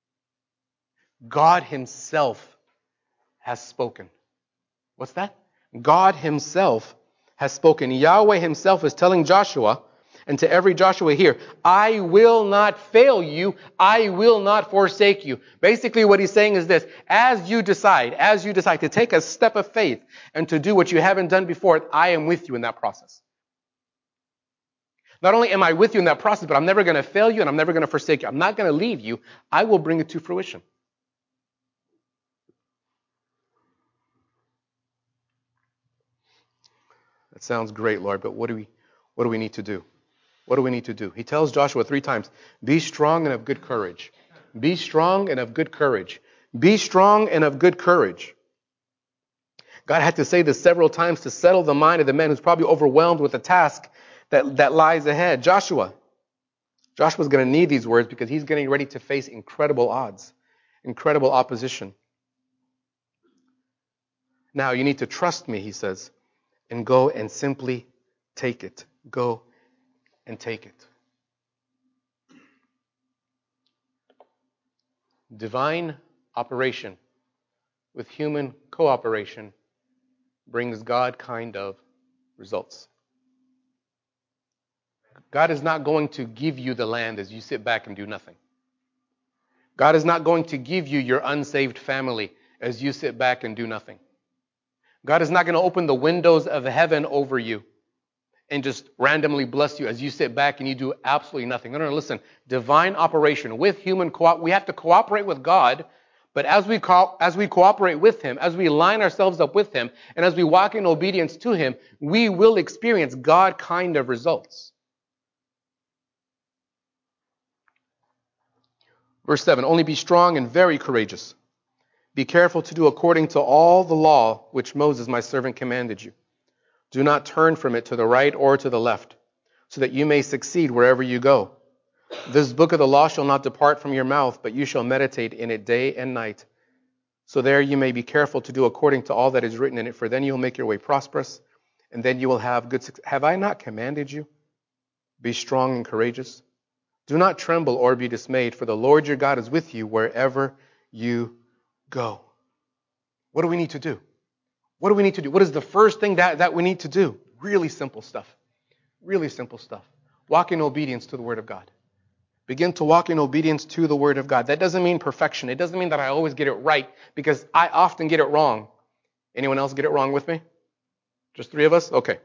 God Himself has spoken. What's that? God himself has spoken. Yahweh himself is telling Joshua, and to every Joshua here, I will not fail you. I will not forsake you. Basically what he's saying is this: as you decide to take a step of faith and to do what you haven't done before, I am with you in that process. Not only am I with you in that process, but I'm never going to fail you and I'm never going to forsake you. I'm not going to leave you. I will bring it to fruition. That sounds great, Lord, but what do we need to do? What do we need to do? He tells Joshua 3 times, be strong and of good courage. Be strong and of good courage. Be strong and of good courage. God had to say this several times to settle the mind of the man who's probably overwhelmed with the task that lies ahead. Joshua's going to need these words because he's getting ready to face incredible odds, incredible opposition. Now you need to trust me, he says, and go and simply take it. Go and take it. Divine operation with human cooperation brings God kind of results. God is not going to give you the land as you sit back and do nothing. God is not going to give you your unsaved family as you sit back and do nothing. God is not going to open the windows of heaven over you and just randomly bless you as you sit back and you do absolutely nothing. No, listen. Divine operation with human we have to cooperate with God, but as we cooperate with him, as we line ourselves up with him, and as we walk in obedience to him, we will experience God kind of results. Verse 7, only be strong and very courageous. Be careful to do according to all the law which Moses, my servant, commanded you. Do not turn from it to the right or to the left, so that you may succeed wherever you go. This book of the law shall not depart from your mouth, but you shall meditate in it day and night. So there you may be careful to do according to all that is written in it, for then you will make your way prosperous, and then you will have good success. Have I not commanded you? Be strong and courageous. Do not tremble or be dismayed, for the Lord your God is with you wherever you go. What do we need to do? What do we need to do? What is the first thing that we need to do? Really simple stuff. Really simple stuff. Walk in obedience to the Word of God. Begin to walk in obedience to the Word of God. That doesn't mean perfection. It doesn't mean that I always get it right, because I often get it wrong. Anyone else get it wrong with me? Just 3 of us? Okay.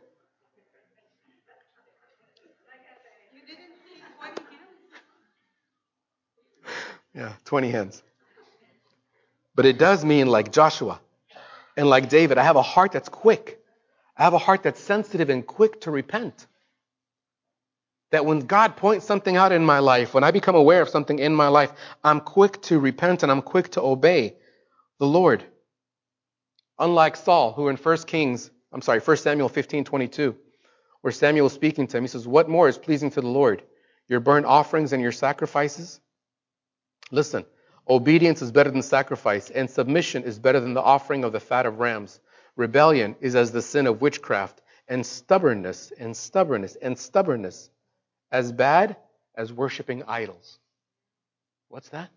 Yeah, 20 hands. But it does mean, like Joshua and like David, I have a heart that's quick. I have a heart that's sensitive and quick to repent. That when God points something out in my life, when I become aware of something in my life, I'm quick to repent and I'm quick to obey the Lord. Unlike Saul, who in 1 Samuel 15:22, where Samuel is speaking to him, he says, what more is pleasing to the Lord? Your burnt offerings and your sacrifices? Listen, obedience is better than sacrifice, and submission is better than the offering of the fat of rams. Rebellion is as the sin of witchcraft, and stubbornness as bad as worshiping idols. What's that?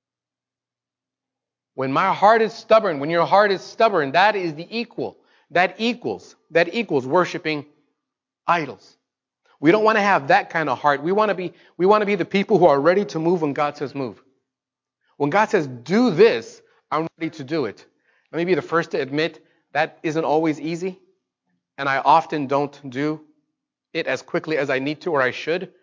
When my heart is stubborn, when your heart is stubborn, that equals worshiping idols. We don't want to have that kind of heart. We want to be the people who are ready to move when God says move. When God says do this, I'm ready to do it. Let me be the first to admit that isn't always easy, and I often don't do it as quickly as I need to or I should.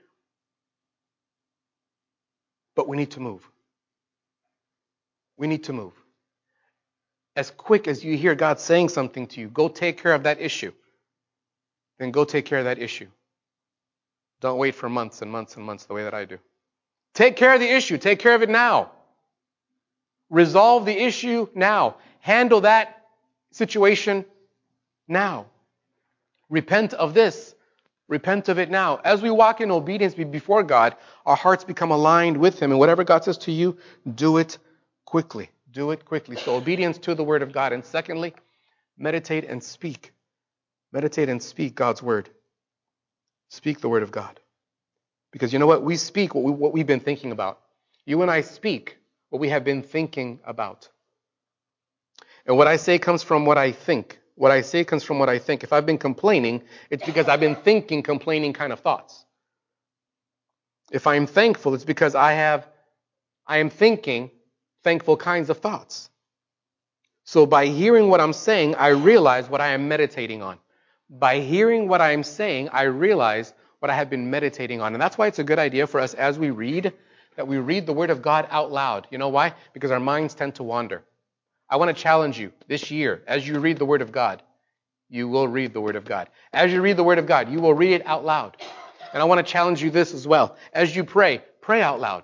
But we need to move. We need to move. As quick as you hear God saying something to you, go take care of that issue. Then go take care of that issue. Don't wait for months and months and months the way that I do. Take care of the issue. Take care of it now. Resolve the issue now. Handle that situation now. Repent of this. Repent of it now. As we walk in obedience before God, our hearts become aligned with Him. And whatever God says to you, do it quickly. Do it quickly. So obedience to the Word of God. And secondly, meditate and speak. Meditate and speak God's Word. Speak the Word of God. Because you know what? We speak what we've been thinking about. You and I speak what we have been thinking about. And what I say comes from what I think. What I say comes from what I think. If I've been complaining, it's because I've been thinking complaining kind of thoughts. If I'm thankful, it's because I am thinking thankful kinds of thoughts. So by hearing what I'm saying, I realize what I am meditating on. By hearing what I am saying, I realize what I have been meditating on. And that's why it's a good idea for us as we read, that we read the Word of God out loud. You know why? Because our minds tend to wander. I want to challenge you this year, as you read the Word of God, you will read the Word of God. As you read the Word of God, you will read it out loud. And I want to challenge you this as well. As you pray, pray out loud.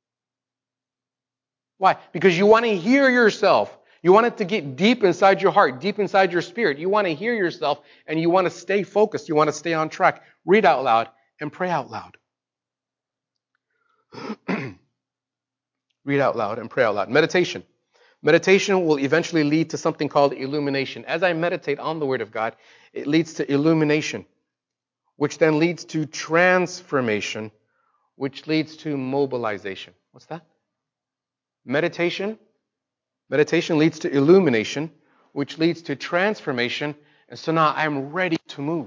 Why? Because you want to hear yourself. You want it to get deep inside your heart, deep inside your spirit. You want to hear yourself and you want to stay focused. You want to stay on track. Read out loud and pray out loud. Read out loud and pray out loud. Meditation. Meditation will eventually lead to something called illumination. As I meditate on the Word of God, it leads to illumination, which then leads to transformation, which leads to mobilization. What's that? Meditation leads to illumination, which leads to transformation. And so now I'm ready to move.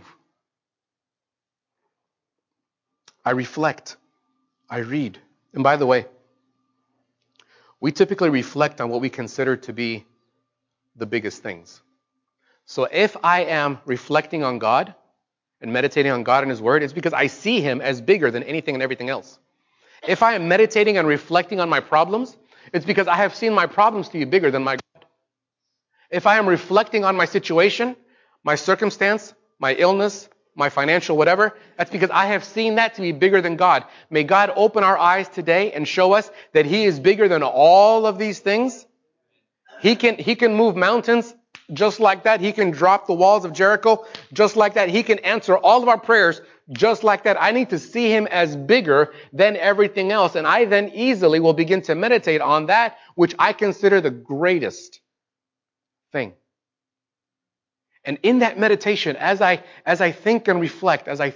I reflect. I read. And by the way, we typically reflect on what we consider to be the biggest things. So if I am reflecting on God and meditating on God and His Word, it's because I see Him as bigger than anything and everything else. If I am meditating and reflecting on my problems, it's because I have seen my problems to be bigger than my God. If I am reflecting on my situation, my circumstance, my illness, my financial whatever, that's because I have seen that to be bigger than God. May God open our eyes today and show us that He is bigger than all of these things. He can move mountains just like that. He can drop the walls of Jericho just like that. He can answer all of our prayers just like that. I need to see Him as bigger than everything else. And I then easily will begin to meditate on that which I consider the greatest thing. And in that meditation, as I think and reflect, and I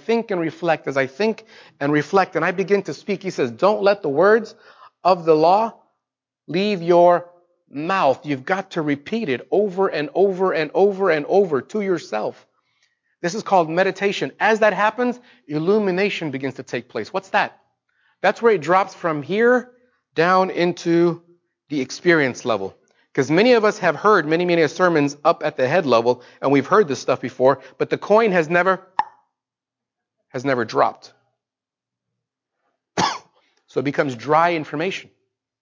begin to speak, He says, don't let the words of the law leave your mouth. You've got to repeat it over and over and over and over to yourself. This is called meditation. As that happens, illumination begins to take place. What's that? That's where it drops from here down into the experience level. Because many of us have heard many sermons up at the head level, and we've heard this stuff before, but the coin has never dropped. So it becomes dry information.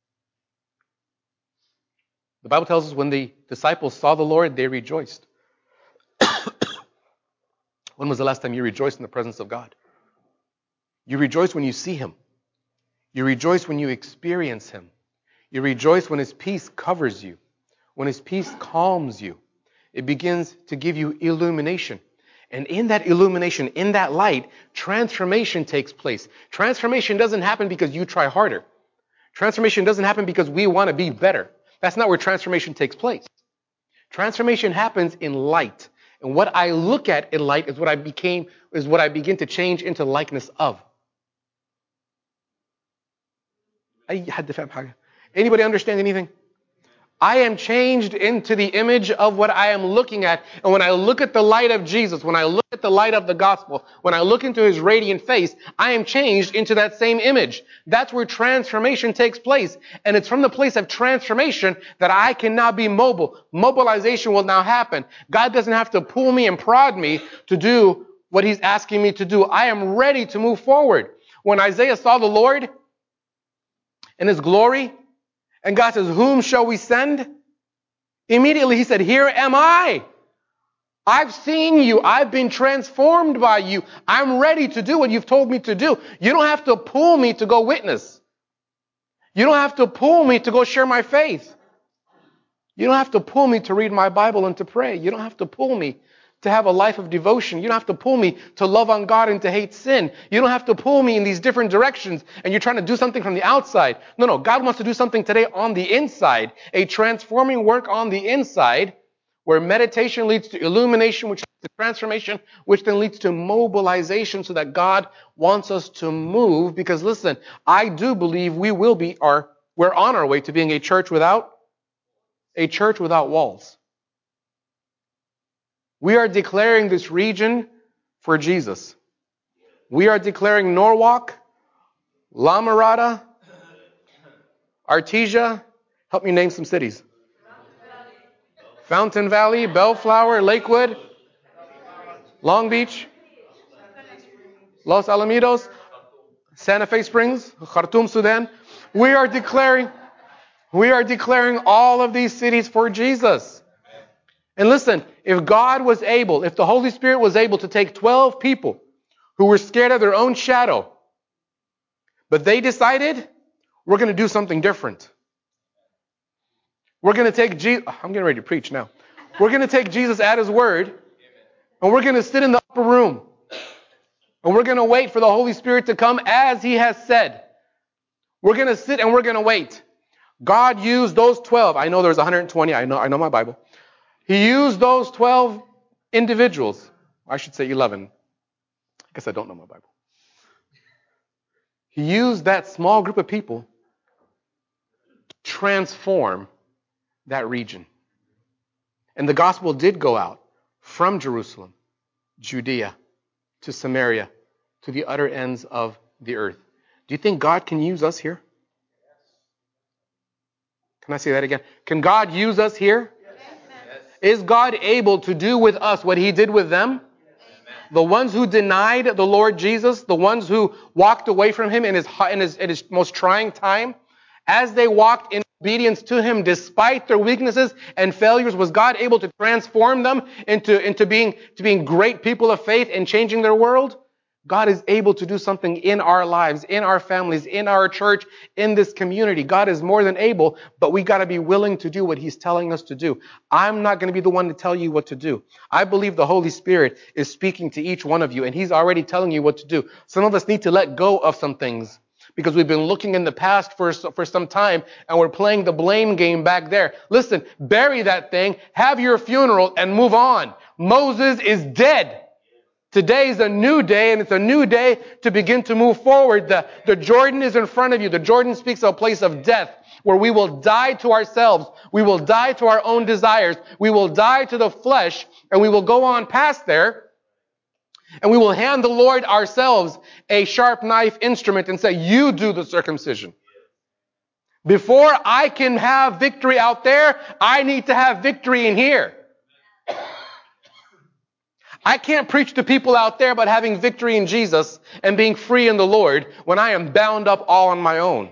The Bible tells us when the disciples saw the Lord, they rejoiced. When was the last time you rejoiced in the presence of God? You rejoice when you see Him. You rejoice when you experience Him. You rejoice when His peace covers you, when His peace calms you. It begins to give you illumination. And in that illumination, in that light, transformation takes place. Transformation doesn't happen because you try harder. Transformation doesn't happen because we want to be better. That's not where transformation takes place. Transformation happens in light. And what I look at in light is what I begin to change into likeness of. Anybody understand anything? I am changed into the image of what I am looking at. And when I look at the light of Jesus, when I look at the light of the gospel, when I look into His radiant face, I am changed into that same image. That's where transformation takes place. And it's from the place of transformation that I can now be mobile. Mobilization will now happen. God doesn't have to pull me and prod me to do what He's asking me to do. I am ready to move forward. When Isaiah saw the Lord in His glory, and God says, whom shall we send? Immediately he said, here am I. I've seen you. I've been transformed by you. I'm ready to do what you've told me to do. You don't have to pull me to go witness. You don't have to pull me to go share my faith. You don't have to pull me to read my Bible and to pray. You don't have to pull me to have a life of devotion. You don't have to pull me to love on God and to hate sin. You don't have to pull me in these different directions and you're trying to do something from the outside. No. God wants to do something today on the inside. A transforming work on the inside where meditation leads to illumination, which leads to transformation, which then leads to mobilization so that God wants us to move. Because listen, I do believe we're on our way to being a church without walls. We are declaring this region for Jesus. We are declaring Norwalk, La Mirada, Artesia. Help me name some cities. Fountain Valley, Bellflower, Lakewood, Long Beach, Los Alamitos, Santa Fe Springs, Khartoum, Sudan. We are declaring all of these cities for Jesus. And listen, if God was able, if the Holy Spirit was able to take 12 people who were scared of their own shadow, but they decided, we're going to do something different. We're going to take Jesus. I'm getting ready to preach now. We're going to take Jesus at His word, and we're going to sit in the upper room, and we're going to wait for the Holy Spirit to come as He has said. We're going to sit and we're going to wait. God used those 12. I know there's 120. I know my Bible. He used those 12 individuals. I should say 11. I guess I don't know my Bible. He used that small group of people to transform that region. And the gospel did go out from Jerusalem, Judea, to Samaria, to the utter ends of the earth. Do you think God can use us here? Can I say that again? Can God use us here? Yes. Is God able to do with us what He did with them? Yes. The ones who denied the Lord Jesus, the ones who walked away from Him in His most trying time, as they walked in obedience to Him despite their weaknesses and failures, was God able to transform them into being great people of faith and changing their world? God is able to do something in our lives, in our families, in our church, in this community. God is more than able, but we got to be willing to do what He's telling us to do. I'm not going to be the one to tell you what to do. I believe the Holy Spirit is speaking to each one of you, and He's already telling you what to do. Some of us need to let go of some things because we've been looking in the past for some time, and we're playing the blame game back there. Listen, bury that thing, have your funeral, and move on. Moses is dead. Today is a new day, and it's a new day to begin to move forward. The Jordan is in front of you. The Jordan speaks of a place of death where we will die to ourselves. We will die to our own desires. We will die to the flesh, and we will go on past there, and we will hand the Lord ourselves a sharp knife instrument and say, you do the circumcision. Before I can have victory out there, I need to have victory in here. I can't preach to people out there about having victory in Jesus and being free in the Lord when I am bound up all on my own.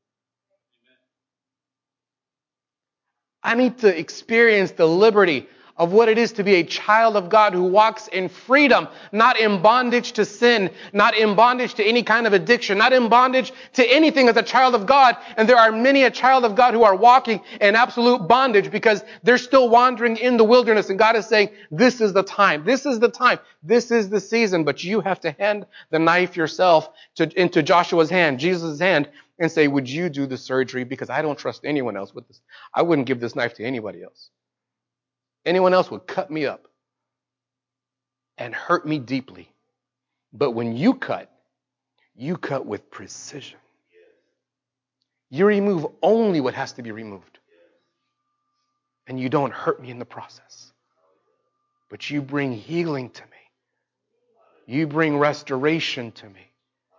I need to experience the liberty of what it is to be a child of God who walks in freedom, not in bondage to sin, not in bondage to any kind of addiction, not in bondage to anything as a child of God. And there are many a child of God who are walking in absolute bondage because they're still wandering in the wilderness. And God is saying, this is the time. This is the time. This is the season. But you have to hand the knife yourself into Joshua's hand, Jesus' hand, and say, would you do the surgery? Because I don't trust anyone else with this. I wouldn't give this knife to anybody else. Anyone else would cut me up and hurt me deeply. But when you cut with precision. You remove only what has to be removed. And you don't hurt me in the process. But you bring healing to me. You bring restoration to me.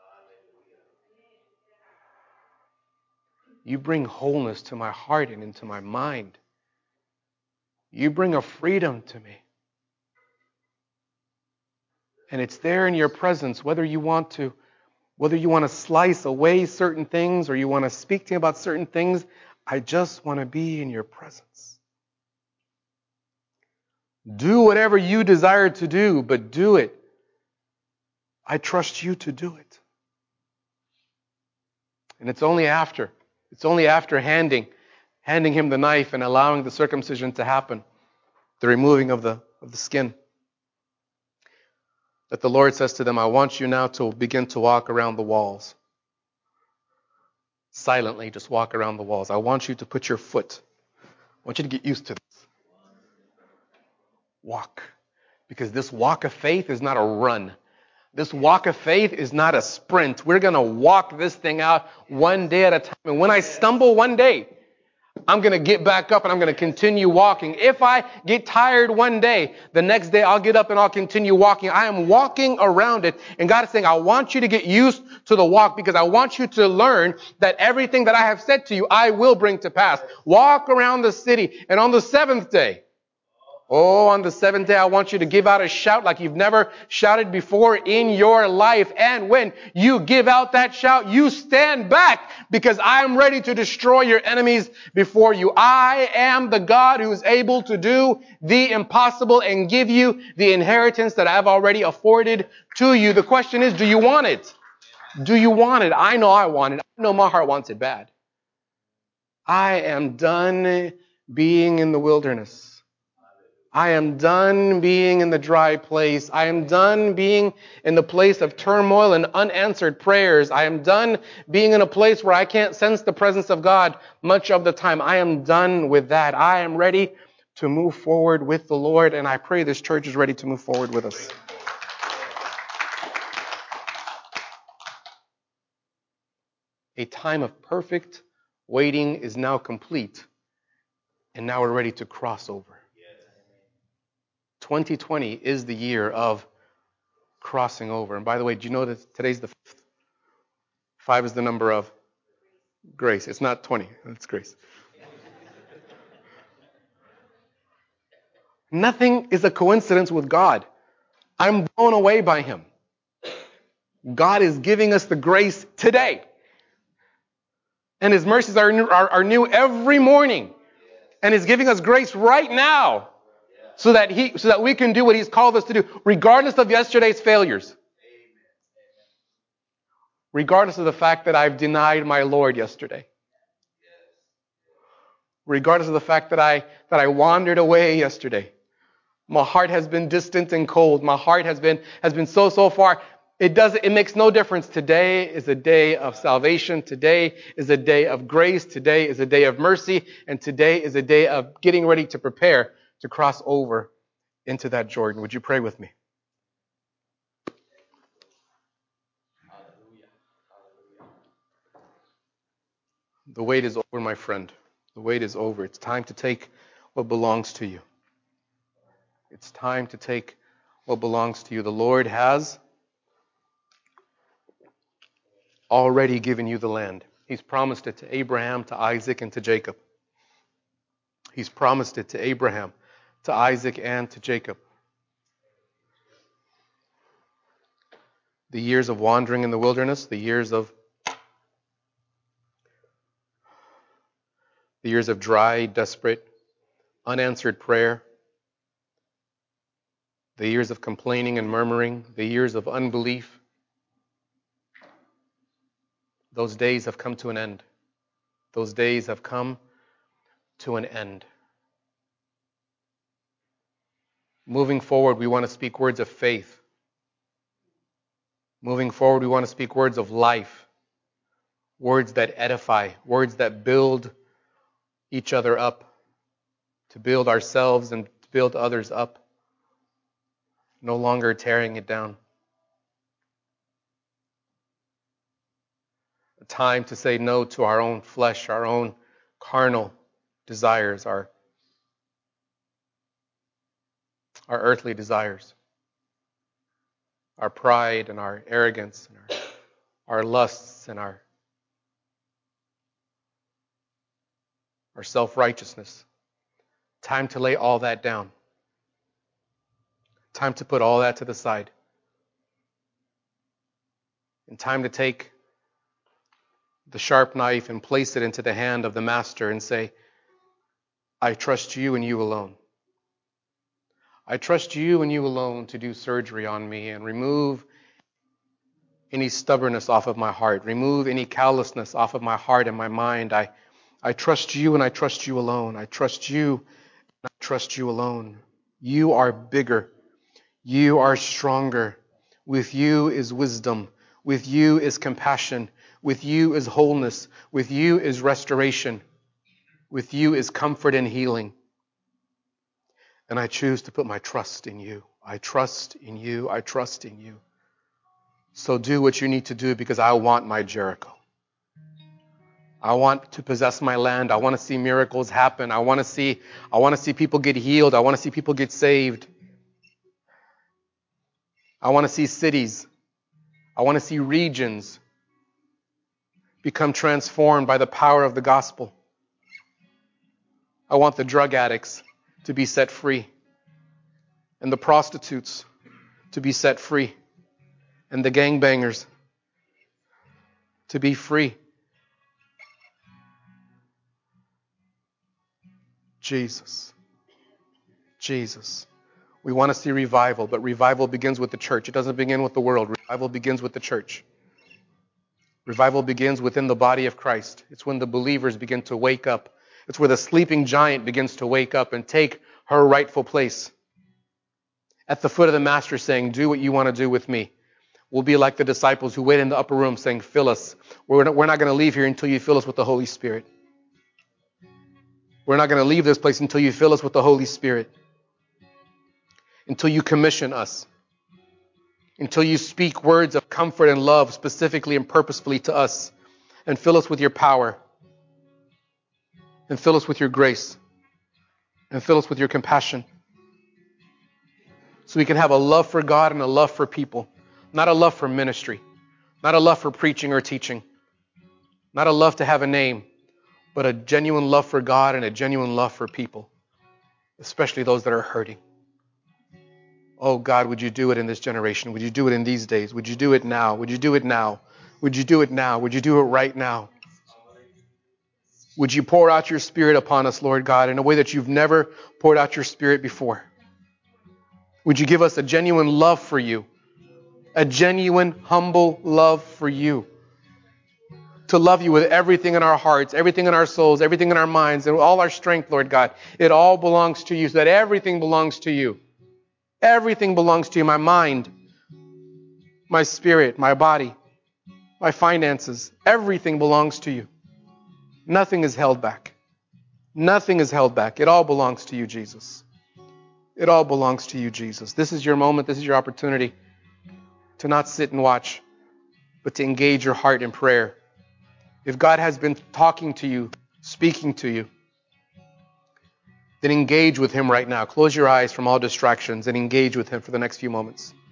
You bring wholeness to my heart and into my mind. You bring a freedom to me. And it's there in your presence, whether you want to slice away certain things or you want to speak to me about certain things. I just want to be in your presence. Do whatever you desire to do, but do it. I trust you to do it. And it's only after handing him the knife and allowing the circumcision to happen, the removing of the skin, that the Lord says to them, I want you now to begin to walk around the walls. Silently, just walk around the walls. I want you to put your foot. I want you to get used to this. Walk. Because this walk of faith is not a run. This walk of faith is not a sprint. We're going to walk this thing out one day at a time. And when I stumble one day, I'm going to get back up and I'm going to continue walking. If I get tired one day, the next day I'll get up and I'll continue walking. I am walking around it. And God is saying, I want you to get used to the walk because I want you to learn that everything that I have said to you, I will bring to pass. Walk around the city. And on the seventh day, on the seventh day, I want you to give out a shout like you've never shouted before in your life. And when you give out that shout, you stand back because I am ready to destroy your enemies before you. I am the God who is able to do the impossible and give you the inheritance that I have already afforded to you. The question is, do you want it? Do you want it? I know I want it. I know my heart wants it bad. I am done being in the wilderness. I am done being in the dry place. I am done being in the place of turmoil and unanswered prayers. I am done being in a place where I can't sense the presence of God much of the time. I am done with that. I am ready to move forward with the Lord, and I pray this church is ready to move forward with us. A time of perfect waiting is now complete, and now we're ready to cross over. 2020 is the year of crossing over. And by the way, do you know that today's the 5th? 5 is the number of grace. It's not 20. It's grace. Nothing is a coincidence with God. I'm blown away by Him. God is giving us the grace today. And His mercies are new every morning. And He's giving us grace right now. So that we can do what He's called us to do, regardless of yesterday's failures. Regardless of the fact that I've denied my Lord yesterday. Regardless of the fact that I wandered away yesterday. My heart has been distant and cold. My heart has been so far. It makes no difference. Today is a day of salvation. Today is a day of grace. Today is a day of mercy. And today is a day of getting ready to prepare to cross over into that Jordan. Would you pray with me? The wait is over, my friend. The wait is over. It's time to take what belongs to you. It's time to take what belongs to you. The Lord has already given you the land. He's promised it to Abraham, to Isaac, and to Jacob. He's promised it to Abraham, to Isaac, and to Jacob. The years of wandering in the wilderness, the years of dry, desperate, unanswered prayer, the years of complaining and murmuring, the years of unbelief, those days have come to an end. Those days have come to an end. Moving forward, we want to speak words of faith. Moving forward, we want to speak words of life, words that edify, words that build each other up, to build ourselves and to build others up, no longer tearing it down. A time to say no to our own flesh, our own carnal desires, our earthly desires, our pride and our arrogance, and our lusts and our self-righteousness. Time to lay all that down. Time to put all that to the side. And time to take the sharp knife and place it into the hand of the master and say, I trust you and you alone. I trust you and you alone to do surgery on me and remove any stubbornness off of my heart. Remove any callousness off of my heart and my mind. I trust you and I trust you alone. I trust you and I trust you alone. You are bigger. You are stronger. With you is wisdom. With you is compassion. With you is wholeness. With you is restoration. With you is comfort and healing. And I choose to put my trust in you. I trust in you. I trust in you. So do what you need to do because I want my Jericho. I want to possess my land. I want to see miracles happen. I want to see people get healed. I want to see people get saved. I want to see cities. I want to see regions become transformed by the power of the gospel. I want the drug addicts to be set free, and the prostitutes to be set free, and the gangbangers to be free. Jesus. We want to see revival, but revival begins with the church. It doesn't begin with the world. Revival begins with the church. Revival begins within the body of Christ. It's when the believers begin to wake up. It's where the sleeping giant begins to wake up and take her rightful place at the foot of the Master, saying, do what you want to do with me. We'll be like the disciples who wait in the upper room saying, fill us. We're not going to leave here until you fill us with the Holy Spirit. We're not going to leave this place until you fill us with the Holy Spirit. Until you commission us. Until you speak words of comfort and love specifically and purposefully to us. And fill us with your power. And fill us with your grace. And fill us with your compassion. So we can have a love for God and a love for people. Not a love for ministry. Not a love for preaching or teaching. Not a love to have a name. But a genuine love for God and a genuine love for people. Especially those that are hurting. Oh God, would you do it in this generation? Would you do it in these days? Would you do it now? Would you do it now? Would you do it now? Would you do it right now? Would you pour out your Spirit upon us, Lord God, in a way that you've never poured out your Spirit before? Would you give us a genuine love for you? A genuine, humble love for you. To love you with everything in our hearts, everything in our souls, everything in our minds, and all our strength, Lord God. It all belongs to you, so that everything belongs to you. Everything belongs to you. My mind, my spirit, my body, my finances. Everything belongs to you. Nothing is held back. Nothing is held back. It all belongs to you, Jesus. It all belongs to you, Jesus. This is your moment. This is your opportunity to not sit and watch, but to engage your heart in prayer. If God has been talking to you, speaking to you, then engage with Him right now. Close your eyes from all distractions and engage with Him for the next few moments.